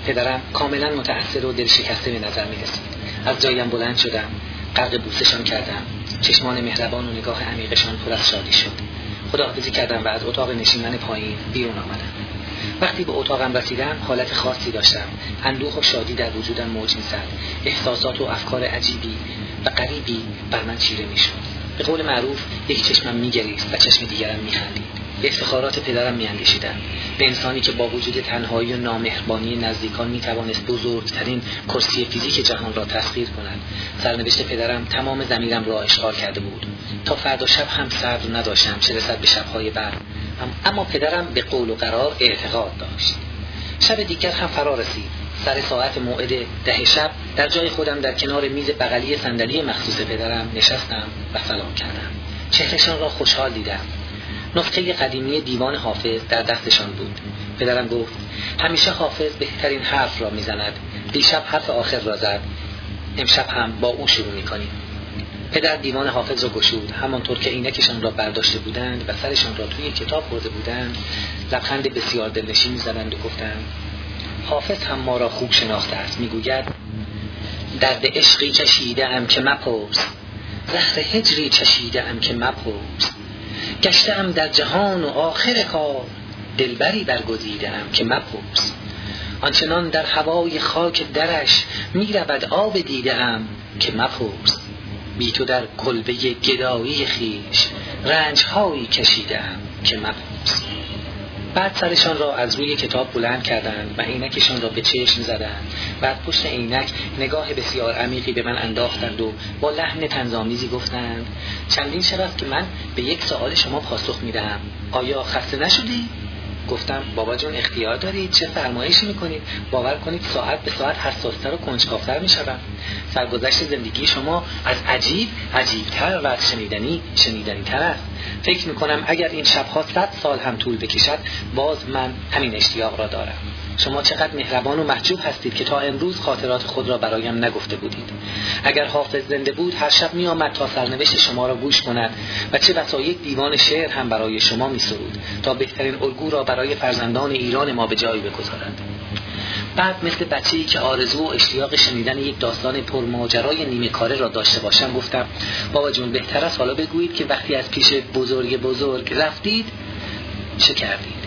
پدرم کاملا متأثر و دل شکسته به نظر می رسید. از جایم بلند شدم، غرق بوسشان کردم. چشمان مهربان و نگاه عمیقشان پر از شادی شد. خداحافظی کردم و از اتاق نشیمن پایین بیرون آمدم. وقتی به اتاقم رسیدم حالت خاصی داشتم. اندوه و شادی در وجودم موج می‌زد. احساسات و افکار عجیبی و غریبی بر من چیره می‌شد. به قول معروف یک چشمم می‌گریست و چشم دیگرم می‌خندید. به افتخارات پدرم می‌اندیشیدم، به انسانی که با وجود تنهایی و نامهربانی نزدیکان می‌توانست بزرگترین کرسی فیزیک جهان را تسخیر کند. سرنوشت پدرم تمام ضمیرم را اشغال کرده بود. تا فردا شب هم صبر نداشتم چه رسد به شب‌های بعد. اما پدرم به قول و قرار اعتقاد داشت. شب دیگر هم فرا رسید. سر ساعت موعد ده شب در جای خودم در کنار میز بغلی صندلی مخصوص پدرم نشستم و سلام کردم. چهرهشان را خوشحال دیدم. نسخه قدیمی دیوان حافظ در دستشان بود. پدرم گفت همیشه حافظ بهترین حرف را میزند. دیشب حرف آخر را زد. امشب هم با او شروع میکنیم. پدر دیوان حافظ را گشود. همانطور که عینکشان را برداشته بودند و سرشان را توی کتاب برده بودند، لبخند بسیار دلنشینی زدند و گفتند حافظ هم ما را خوب شناخته است. میگوید درد عشقی چشیده ام که مپرس، زهر هجری چشیده ام که مپرس، گشته ام در جهان و آخر کار، دلبری برگزیده ام که مپرس، آنچنان در هوای خاک درش میرود آب دیده ام که مپرس، بی تو در کلبه گدایی خیش رنجهایی کشیده ام که مپرس. بعد سرشان را از روی کتاب بلند کردند و عینکشان را به چشم زدند. بعد پشت عینک نگاه بسیار عمیقی به من انداختند و با لحن طنزآمیزی گفتند چندین شب است که من به یک سوال شما پاسخ میدهم. آیا خسته نشدی؟ گفتم بابا جون اختیار دارید، چه فرمایشی میکنید؟ باور کنید ساعت به ساعت حساستر و کنجکاوتر میشوم. سرگذشت زندگی شما از عجیب عجیبتر و از شنیدنی شنیدنی تر است. فکر میکنم اگر این شبها صد سال هم طول بکشد باز من همین اشتیاق را دارم. شما چقدر مهربان و محجوب هستید که تا امروز خاطرات خود را برایم نگفته بودید. اگر حافظ زنده بود هر شب می آمد تا سرنوشت شما را گوش کند و چه بسا یک دیوان شعر هم برای شما می سرود تا بهترین الگو را برای فرزندان ایران ما به جای بگذارد. بعد مثل بچه‌ای که آرزو و اشتیاق شنیدن یک داستان پرماجرای نیمه کاره را داشته باشم گفتم بابا جون بهتر است حالا بگویید که وقتی از پیش بزرگ بزرگ رفتید چه کردید؟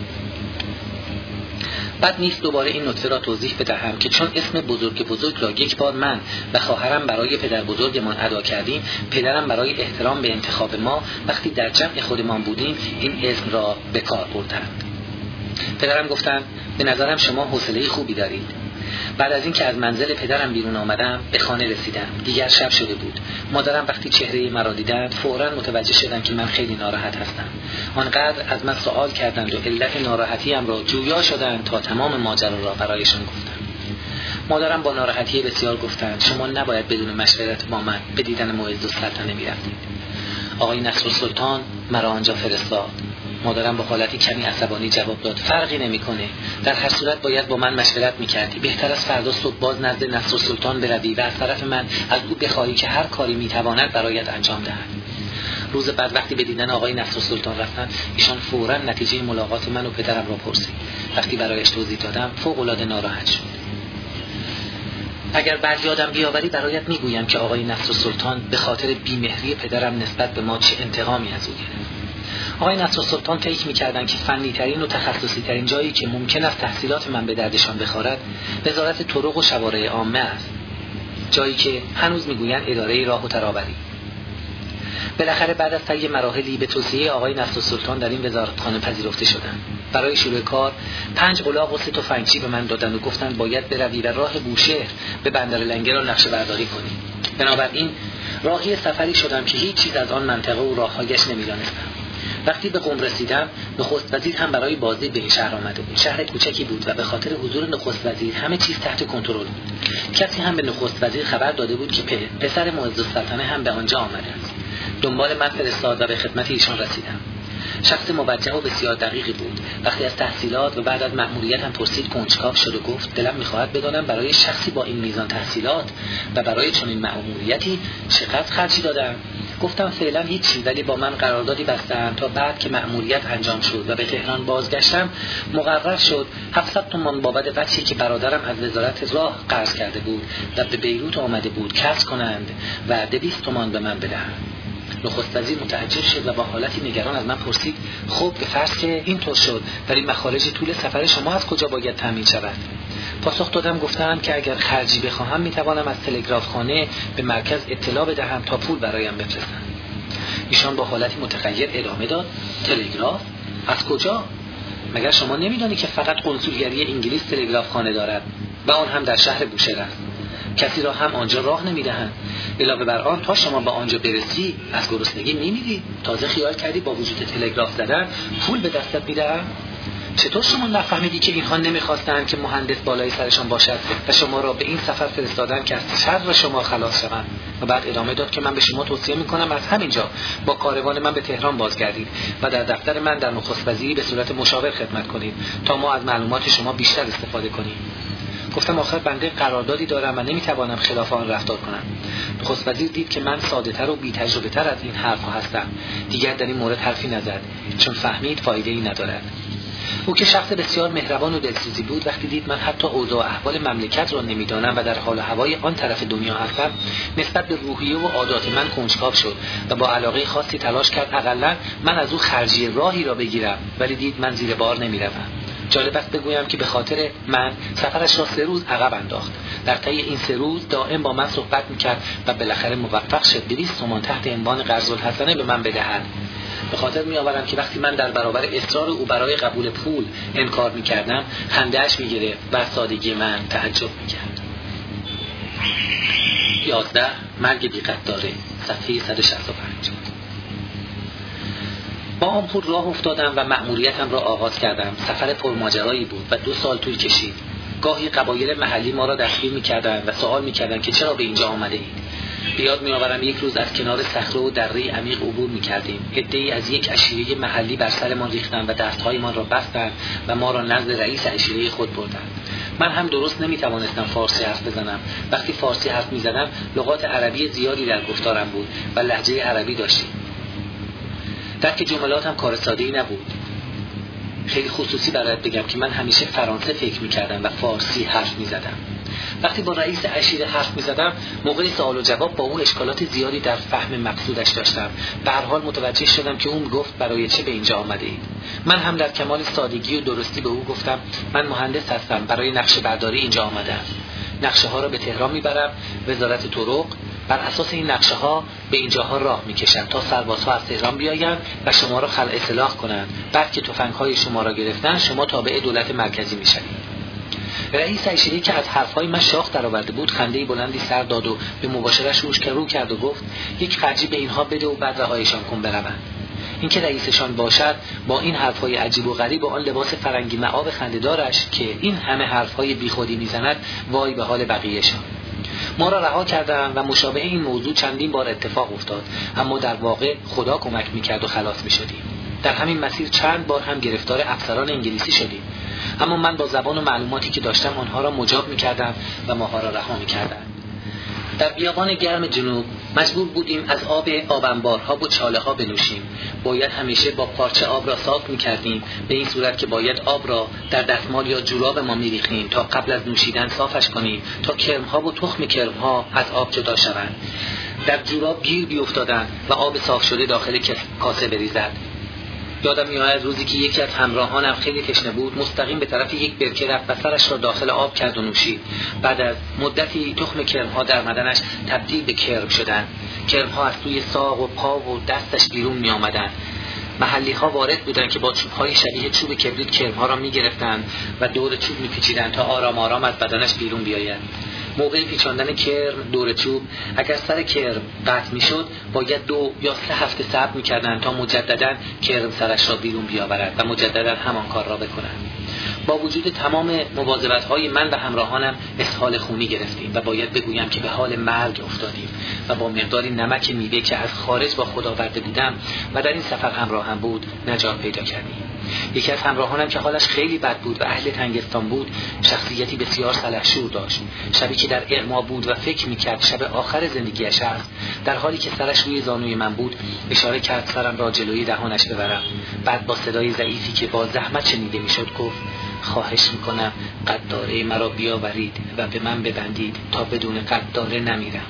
بعد نیست دوباره این نکته را توضیح بدهم که چون اسم بزرگ بزرگ را یک بار من و خواهرم برای پدر بزرگمان ادا کردیم، پدرم برای احترام به انتخاب ما وقتی در جمع خودمان بودیم این اسم را به کار بردند. پدرم گفتند به نظرم شما حوصله خوبی دارید. بعد از اینکه از منزل پدرم بیرون آمدم به خانه رسیدم. دیگر شب شده بود. مادرم وقتی چهره مرا دیدند فوراً متوجه شدند که من خیلی ناراحت هستم. آنقدر از من سوال کردند و علت ناراحتیم را جویا شدند تا تمام ماجرا را برایشان گفتم. مادرم با ناراحتی بسیار گفتند شما نباید بدون مشورت با من به دیدن معزالسلطنه می‌رفتید. آقای نصرالسلطان مرا آنجا فرستاد. مادرم با حالتی کمی عصبانی جواب داد فرقی نمیکنه، در هر صورت باید با من مشورت میکردی. بهتر از فردا صبح باز نزد نصرالسلطان بروی و از طرف من از او بخواهی که هر کاری میتواند برایت انجام دهد. روز بعد وقتی به دیدن آقای نصرالسلطان رفتن ایشان فوراً نتیجه ملاقات من و پدرم را پرسید. وقتی برایش توضیح دادم فوق العاده ناراحت شد. اگر بعد یادم بیاوری برایت میگویم که آقای نصرالسلطان به خاطر بیمهری پدرم نسبت به ما چه انتقامی از او گرفت. آقای نصرالسلطان فکر می‌کردند که فنی ترین و تخصصی ترین جایی که ممکن است تحصیلات من به دردشان بخورد وزارت طرق و شوارع عامه است، جایی که هنوز میگویند اداره راه و ترابری. بالاخره بعد از طی مراحلی به توصیه آقای نصرالسلطان در این وزارتخانه پذیرفته شدند. برای شروع کار پنج الاغ و سه تفنگچی به من دادند و گفتند باید بروی و راه بوشهر به بندر لنگر را نقشه برداری کنی. بنابراین راهی سفری شدم که هیچ چیز از آن منطقه و راههایش نمی‌دانستم. وقتی به قم رسیدم نخست وزیر هم برای بازدید به این شهر آمده بود. شهر کوچکی بود و به خاطر حضور نخست وزیر همه چیز تحت کنترل بود. کسی هم به نخست وزیر خبر داده بود که پسر معزالسلطنه هم به آنجا آمده است. دنبال من فرستاد و به خدمت ایشان رسیدم. شخص موجه و بسیار دقیقی بود. وقتی از تحصیلات و بعد از مأموریت هم پرسید کنجکاو شد و گفت دلم می‌خواهد بدانم برای شخصی با این میزان تحصیلات و برای چنین مأموریتی چقدر خرجی دادم. گفتم فعلا هیچی، ولی با من قراردادی بستن تا بعد که مأموریت انجام شد و به تهران بازگشتم مقرر شد هفتصد تومان بابت وجهی که برادرم از وزارت راه قرض کرده بود و به بیروت آمده بود کسب کنند و دویست تومان به من بدهند. نخست وزیر متعجب شد و با حالتی نگران از من پرسید خب به فرض که اینطور شد، ولی مخارج طول سفر شما از کجا باید تامین شود؟ پاسخ دادم گفتند که اگر خرجی بخواهم میتوانم از تلگراف خانه به مرکز اطلاع بدهم تا پول برایم بفرستند. ایشان با حالتی متغیر ادامه داد تلگراف؟ از کجا؟ مگر شما نمیدانی که فقط قنسولگری انگلیس تلگراف خانه دارد و آن هم در شهر بوشهر است؟ کسی را هم آنجا راه نمیدهند. علاوه بر آن تا شما با آنجا برسی از گرسنگی میمیری. تازه خیال کردی با وجود تلگراف زدن پول به دستت میدهند؟ چطور شما نفهمیدی که اینها نمیخواستند که مهندس بالای سرشان باشد و شما را به این سفر فرستادن که از شر شما خلاص شوند؟ و بعد ادامه داد که من به شما توصیه میکنم از همینجا با کاروان من به تهران بازگردید و در دفتر من در نخست وزیری به صورت مشاور خدمت کنید تا ما از معلومات شما بیشتر استفاده کنیم. گفتم آخر بنده قراردادی دارم و نمیتوانم خلاف آن رفتار کنم. نخست وزیر دید که من ساده‌تر و بی‌تجربه‌تر از این حرف‌ها هستم. دیگر در این مورد حرفی نزد، چون فهمید فایده‌ای ندارد. او که شخص بسیار مهربان و دلسوزی بود، وقتی دید من حتی اوضاع احوال مملکت را نمیدانم و در حال و هوای آن طرف دنیا هستم، نسبت به روحیه و عادات من کنجکاو شد و با علاقه خاصی تلاش کرد حداقل من از او خرجی راهی را بگیرم، ولی دید من زیر بار نمیروم. جالب است بگویم که به خاطر من سفرش را سه روز عقب انداخت. در طی این سه روز دائم با من صحبت میکرد و بالاخره موفق شد دویست تومان تحت عنوان قرض الحسنه به من بدهد. به خاطر میآورم که وقتی من در برابر اصرار او برای قبول پول انکار میکردم خنده‌اش میگرفت و سادگی من تعجب میکرد. یازده مرگ بی‌قداره، صفحه صد و شصت و پنج. با آمپول راه افتادم و مأموریتم را آغاز کردم. سفر پرماجرایی بود و دو سال طول کشید. گاهی قبایل محلی ما را دستگیر می‌کردند و سوال می‌کردند که چرا به اینجا آمده اید. بیاد می‌آورم یک روز از کنار صخره و دره عمیق عبور می‌کردیم. عده‌ای از یک عشیره محلی بر سرمان ریختند و دست‌هایمان را بستند و ما را نزد رئیس عشیره خود بردند. من هم درست نمی‌توانستم فارسی حرف بزنم. وقتی فارسی حرف می‌زدم لغات عربی زیادی در گفتارم بود و لهجه عربی داشتیم. درک جملات هم کار ساده‌ای نبود. خیلی خصوصی برایت بگم که من همیشه فرانسه فکر می‌کردم و فارسی حرف می‌زدم. وقتی با رئیس عشیره حرف می‌زدم موقع سوال و جواب با او اشکالات زیادی در فهم مقصودش داشتم. به هر حال متوجه شدم که اون گفت برای چه به اینجا آمده اید. من هم در کمال سادگی و درستی به او گفتم من مهندس هستم، برای نقشه برداری اینجا آمدم. نقشه ها را به تهران میبرم، وزارت طرق بر اساس این نقشه ها به اینجاها راه میکشند تا سربازها از تهران بیایند و شما را خلع سلاح کنند. بعد که تفنگ های شما را گرفتن شما تابع دولت مرکزی میشوید. رئیس عشیره که از حرفهای من شاخ درآورده بود خنده‌ای بلندی سر داد و به مباشرش روش رو کرد و گفت یک خرجی به اینها بده و بعد رهایشان کن بروند. این که رئیسشان باشد با این حرفهای عجیب و غریب و آن لباس فرنگی معاب خنده‌دارش که این همه حرفهای بیخودی میزند، وای به حال بقیه‌شان. ما را رها کردند و مشابه این موضوع چندین بار اتفاق افتاد، اما در واقع خدا کمک میکرد و خلاص میشدیم. در همین مسیر چند بار هم گرفتار افسران انگلیسی شدیم، اما من با زبان و معلوماتی که داشتم آنها را مجاب میکردم و ماها را رها میکردم. در بیابان گرم جنوب مجبور بودیم از آب آبنبارها و چاله ها بنوشیم. باید همیشه با پارچه آب را صاف می‌کردیم، به این صورت که باید آب را در دستمال یا جوراب ما می‌ریختیم تا قبل از نوشیدن صافش کنیم تا کرم‌ها و تخم کرم‌ها از آب جدا شوند. در جوراب گیر بیفتادند و آب صاف شده داخل کاسه بریزد. یادم میاد روزی که یکی از همراهانم خیلی تشنه بود، مستقیم به طرف یک برکه رفت و سرش را داخل آب کرد و نوشید. بعد از مدتی تخم کرم‌ها در بدنش تبدیل به کرم شدند. کرم‌ها از توی ساق و پا و دستش بیرون می آمدند. محلی ها وارد بودند که با چوب‌های شبیه چوب کبریت کرم‌ها را می‌گرفتند و دور چوب می‌پیچیدند تا آرام آرام از بدنش بیرون بیاید. موقع پیچاندن کرم دور چوب اگر سر کرم قطع میشد باید دو یا سه هفته صبر میکردند تا مجددا کرم سرش را بیرون بیاورد و مجددا همان کار را بکنند. با وجود تمام مواظبت‌های من و همراهانم اسهال خونی گرفتیم و باید بگویم که به حال مرگ افتادیم و با مقداری نمک میوه که از خارج با خود آورده بودم و در این سفر همراهم بود نجات پیدا کردیم. یکی از همراهانم که حالش خیلی بد بود و اهل تنگستان بود، شخصیتی بسیار سلحشور داشت. شبی که در اغما بود و فکر میکرد شب آخر زندگیش است، در حالی که سرش روی زانوی من بود اشاره کرد سرم را جلوی دهانش ببرم. بعد با صدای ضعیفی که با زحمت شنیده میشد گفت: خواهش میکنم قداره مرا بیاورید و به من ببندید تا بدون قداره نمیرم.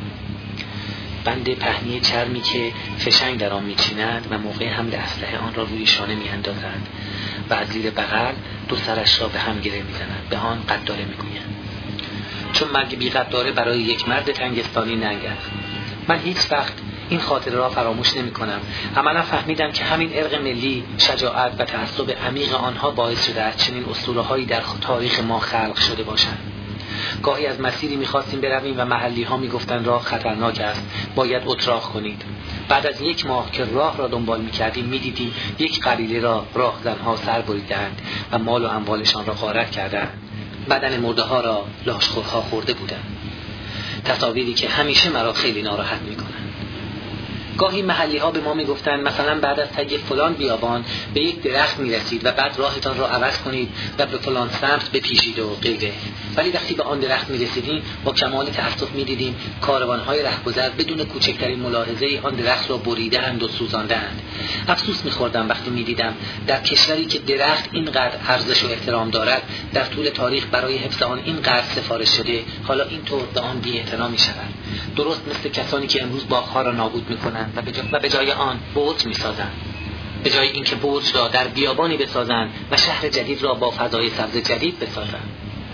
بند پهنی چرمی که فشنگ در آن میچینند و موقع حمل اسلحه آن را روی شانه میاندازند و از زیر بغل دو سرش را به هم گره میزنند، به آن قداره میگویند. چون مرگ بی قداره برای یک مرد تنگستانی ننگ است. من هیچ وقت این خاطره را فراموش نمی کنم. عملا فهمیدم که همین ارق ملی، شجاعت و تعصب عمیق آنها باعث شده است چنین اسطوره‌هایی در تاریخ ما خلق شده باشند. گاهی از مسیری می‌خواستیم برویم و محلی‌ها می‌گفتند راه خطرناک است، باید اتراق کنید. بعد از یک ماه که راه را دنبال می‌کردیم می‌دیدیم یک قبیله را راهزن‌ها سر بریدند و مال و اموالشان را غارت کردند. بدن مرده‌ها را لاشخورها خورده بودند. تصاویری که همیشه مرا خیلی ناراحت می‌کنند. گاهی محلی ها به ما می گفتند مثلا بعد از تگ فلان بیابان به یک درخت می رسید و بعد راهتان را عوض کنید و به فلان سمت بپیچید و غیره. ولی وقتی به آن درخت می رسیدیم با کمال تأسف می دیدیم کاروان های رهگذر بدون کوچکترین ملاحظه آن درخت را بریده اند و سوزانده اند. افسوس می خوردم وقتی می دیدم در کشوری که درخت اینقدر ارزش و احترام دارد، در طول تاریخ برای حفظ آن اینقدر سفارش شده، حالا اینطور به آن بی احترامی شود. درست مثل کسانی که امروز باغ‌ها را نابود می‌کنند و به جای, و به جای آن برج می‌سازند. به جای اینکه برج را در بیابانی بسازند و شهر جدید را با فضای سبز جدید بسازند.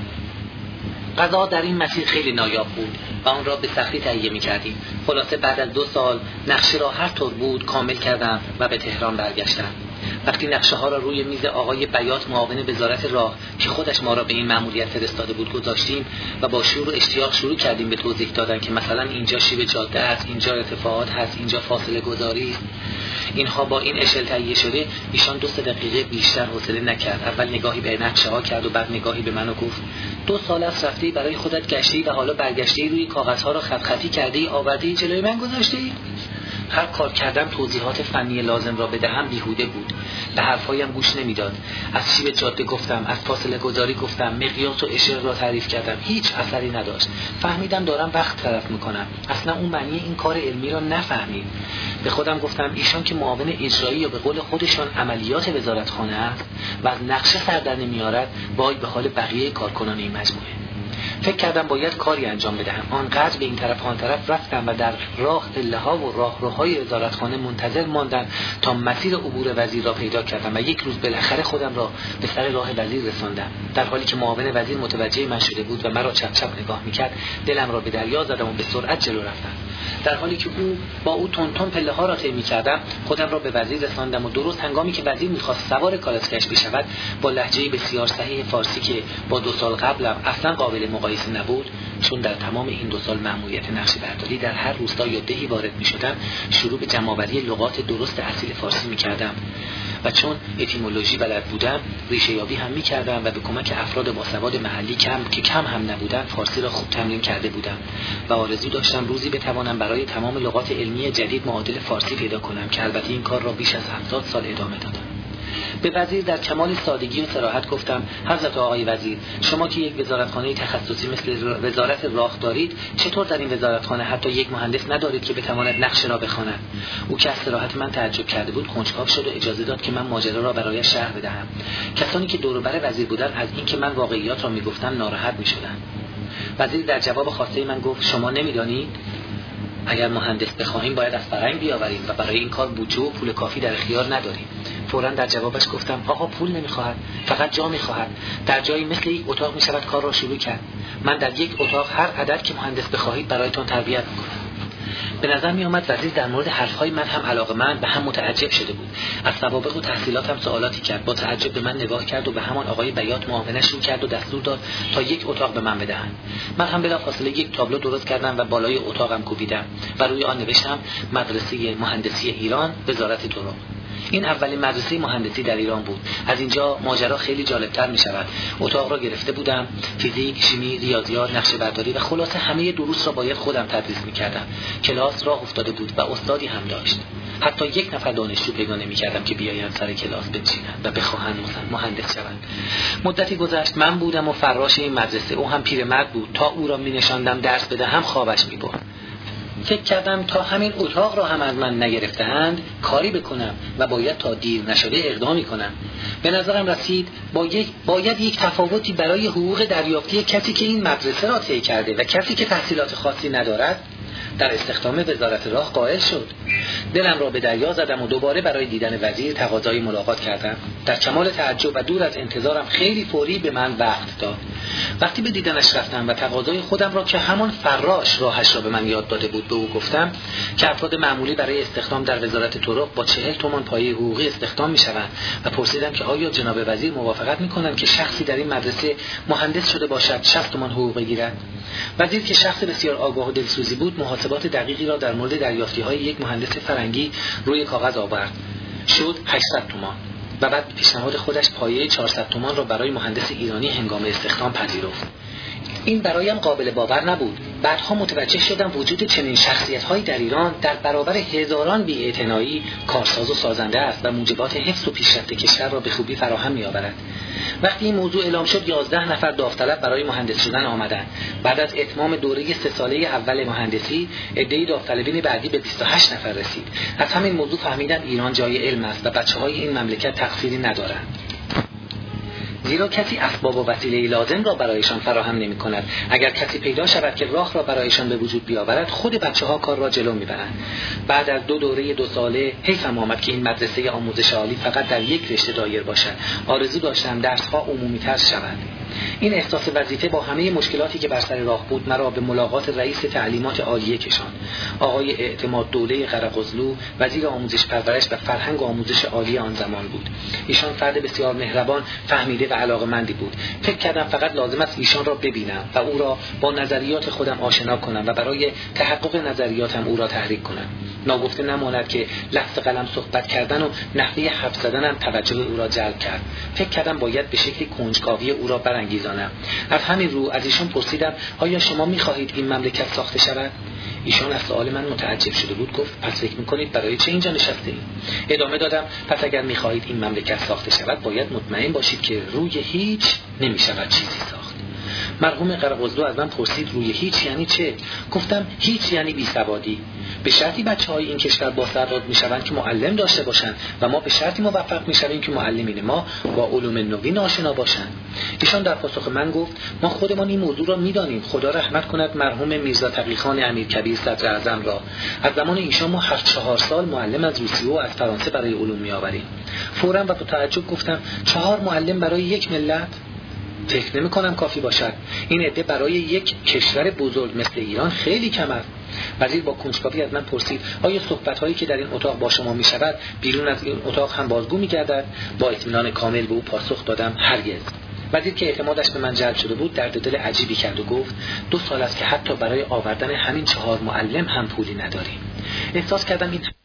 غذا در این مسیر خیلی نایاب بود و آن را به سختی تهیه می‌کردیم. خلاصه بعد از دو سال نقشه را هر طور بود کامل کردم و به تهران برگشتم. وقتی نقشه ها را روی میز آقای بیات معاون وزارت راه که خودش ما را به این مأموریت فرستاده بود گذاشتیم و با شور و اشتیاق شروع کردیم به توضیح دادن که مثلا اینجا شیب جاده است، اینجا ارتفاعات هست، اینجا فاصله گذاری است، اینها با این اشل تهیه شده، ایشان دو سه دقیقه بیشتر حوصله نکرد. اول نگاهی به نقشه ها کرد و بعد نگاهی به من و گفت: دو سال است رفتی برای خودت گشتی و حالا برگشتی روی کاغذها را خط خطی کردی آوردی جلوی من گذاشتی؟ هر کار کردم توضیحات فنی لازم را بدهم بیهوده بود. به حرفایم گوش نمیداد. از شیب جاده گفتم، از فاصله گذاری گفتم، مقیاس و اشل را تعریف کردم، هیچ اثری نداشت. فهمیدم دارم وقت تلف میکنم. اصلا اون معنی این کار علمی را نفهمید. به خودم گفتم ایشان که معاون اجرایی یا به قول خودشان عملیات وزارتخانه است و از نقشه سر در نمیارد، وای به حال بقیه کارکنان این مجموعه. فکر کردم باید کاری انجام بدهم. آنقدر به این طرف آن طرف رفتم و در راه پله‌ها و راهروهای وزارتخانه منتظر ماندم تا مسیر عبور وزیر را پیدا کردم و یک روز بالاخره خودم را به سر راه وزیر رساندم. در حالی که معاون وزیر متوجه من شده بود و مرا چپ چپ نگاه میکرد، دلم را به دریا زدم و به سرعت جلو رفتم. در حالی که او با او تون تون پله‌ها را طی می‌کردم، خودم را به وزیر رساندم و درست هنگامی که وزیر می‌خواست سوار کالسکش بشود، با لهجه بسیار صحیح فارسی که با دو سال قبلم اصلا قابل مقایسه نبود، چون در تمام این دو سال مأموریت نقشه‌برداری در هر روستا یا دهی وارد می‌شدم، شروع به جمع‌آوری لغات درست اصیل فارسی می‌کردم و چون اتیمولوژی بلد بودم، ریشه‌یابی هم می‌کردم و به کمک افراد باسواد محلی کم که کم هم نبودند، فارسی را خوب تمرین کرده بودم و آرزو داشتم روزی بتوانم برای تمام لغات علمی جدید معادل فارسی پیدا کنم که البته این کار را بیش از هفتاد سال ادامه دادم. به وزیر در کمال سادگی و صراحت گفتم: حضرت آقای وزیر، شما که یک وزارتخانه تخصصی مثل وزارت راه دارید، چطور در این وزارتخانه حتی یک مهندس ندارید که بتواند نقشه را بخواند؟ او که از صراحت من تعجب کرده بود کنجکاو شد و اجازه داد که من ماجرا را برای شرح بدهم. کسانی که دور و بر وزیر بودند از اینکه من واقعیات را میگفتم ناراحت میشدند. وزیر در جواب خواسته من گفت: شما نمیدانید اگر مهندس بخواهیم باید از فرنگ بیاوریم و برای این کار بودجه و پول کافی در اختیار نداریم. فوراً در جوابش گفتم: آقا پول نمیخواهد، فقط جا میخواهد. در جایی مثل یک اتاق میشود کار را شروع کرد. من در یک اتاق هر عدد که مهندس بخواهید برایتان تربیت میکنم. به نظر می آمد وزیر در مورد حرفهای من هم علاقه‌مند و هم متعجب شده بود. از سوابق و تحصیلاتم سوالاتی کرد. با تعجب به من نگاه کرد و به همان آقای بیات معاونش رو کرد و دستور داد تا یک اتاق به من بدهند. من هم بلافاصله یک تابلو درست کردم و بالای اتاقم کوبیدم و روی آن نوشتم: مدرسه مهندسی ایران، وزارت طرق. این اولین مدرسه مهندسی در ایران بود. از اینجا ماجرا خیلی جالبتر می شود. اتاق را گرفته بودم، فیزیک، شیمی، ریاضیات، نقشه برداری و خلاصه همه دروس را باید خودم تدریس می کردم. کلاس راه افتاده بود و استادی هم داشت. حتی یک نفر دانشجو پیدا نمی‌کردم که بیایند سر کلاس بنشینند و بخواهند مهندس شوند. مدتی گذشت، من بودم و فراش این مدرسه. او هم پیرمرد بود. تا او را می‌نشاندم درس بده هم خوابش می‌برد. فکر کردم تا همین اتاق را هم از من نگرفته‌اند کاری بکنم و باید تا دیر نشده اقدامی کنم. به نظرم رسید با یک باید یک تفاوتی برای حقوق دریافتی کسی که این مدرسه را طی کرده و کسی که تحصیلات خاصی ندارد در استخدام وزارت راه قائل شد. دلم را به دریا زدم و دوباره برای دیدن وزیر تقاضای ملاقات کردم. در کمال تعجب و دور از انتظارم خیلی فوری به من وقت داد. وقتی به دیدنش رفتم و تقاضای خودم را که همان فراش راهش را به من یاد داده بود به او گفتم که افراد معمولی برای استخدام در وزارت طرق با چهل تومان پایه حقوقی استخدام می‌شوند و پرسیدم که آیا جناب وزیر موافقت می‌کنند که شخصی در این مدرسه مهندس شده باشد شصت تومان حقوق بگیرد. وزیر که شخص بسیار آگاه و دلسوزی بود محاسبات دقیقی را در مورد دریافتی‌های یک مهندس فرنگی روی کاغذ آورد. شد هشتصد تومان و بعد پیشنهاد خودش پایه چهارصد تومان را برای مهندس ایرانی هنگام استخدام پذیرفت. این برایم قابل باور نبود. بعدها متوجه شدم وجود چنین شخصیت‌هایی در ایران در برابر هزاران بی‌اعتنایی کارساز و سازنده است و موجبات حفظ و پیشرفت کشور را به خوبی فراهم می‌آورد. وقتی این موضوع اعلام شد یازده نفر داوطلب برای مهندس شدن آمدند. بعد از اتمام دوره سه ساله اول مهندسی عده داوطلبین بعدی به بیست و هشت نفر رسید. از همین موضوع فهمیدم ایران جای علم است و بچه‌های این مملکت تقصیری ندارند. زیرا کسی اسباب و وسیله لازم را برایشان فراهم نمی کند. اگر کسی پیدا شود که راه را برایشان به وجود بیاورد خود بچه ها کار را جلو می برند. بعد از دو دوره دو ساله حیفم آمد که این مدرسه آموزش عالی فقط در یک رشته دایر باشد. آرزو داشتم درس ها عمومی تر شود. این احساس وظیفه با همه مشکلاتی که بر سر راه بود مرا به ملاقات رئیس تعلیمات عالیه کشاند. آقای اعتماد دوله قرقزلو وزیر آموزش پرورش و فرهنگ و آموزش عالی آن زمان بود. ایشان فرد بسیار مهربان، فهمیده و علاقه‌مندی بود. فکر کردم فقط لازم است ایشان را ببینم و او را با نظریات خودم آشنا کنم و برای تحقق نظریاتم او را تحریک کنم. ناگفته نماند که لفظ قلم صحبت کردن و نحوه حرف زدنم توجه او را جلب کرد. فکر کردم باید به شکلی کنجکاوی او را برانگیزانم. از همین رو از ایشان پرسیدم آیا شما می‌خواهید این مملکت ساخته شود؟ ایشان از سوال من متعجب شده بود. گفت پس فکر می‌کنید برای چه اینجا نشسته‌اید؟ ادامه دادم پس اگر می‌خواهید این مملکت ساخته شود باید مطمئن باشید که روی هیچ نمی‌شود چیزی ساخت. مرحوم قرقزلو از من پرسید روی هیچ یعنی چه؟ گفتم هیچ یعنی بیسوادی. به شرطی بچه‌های این کشور باسواد میشوند که معلم داشته باشند و ما به شرطی موفق میشویم که معلمین ما با علوم نوین آشنا باشند. ایشان در پاسخ من گفت ما خودمان این موضوع را میدانیم. خدا رحمت کند مرحوم میرزا تقی‌خان امیرکبیر صدر اعظم را. از زمان ایشان ما هر چهار سال معلم از روسیه و از فرانسه برای علوم میآوریم. فوراً و با تعجب گفتم چهار معلم برای یک ملت؟ فکر نمی کنم کافی باشد. این عده برای یک کشور بزرگ مثل ایران خیلی کم است. وزیر با کنجکاوی از من پرسید آیا صحبت‌هایی که در این اتاق با شما می شود بیرون از این اتاق هم بازگو می گردد؟ با اطمینان کامل به او پاسخ دادم هرگز. وزیر که اعتمادش به من جلب شده بود درد دل عجیبی کرد و گفت دو سال است که حتی برای آوردن همین چهار معلم هم پولی نداریم. احساس کردم این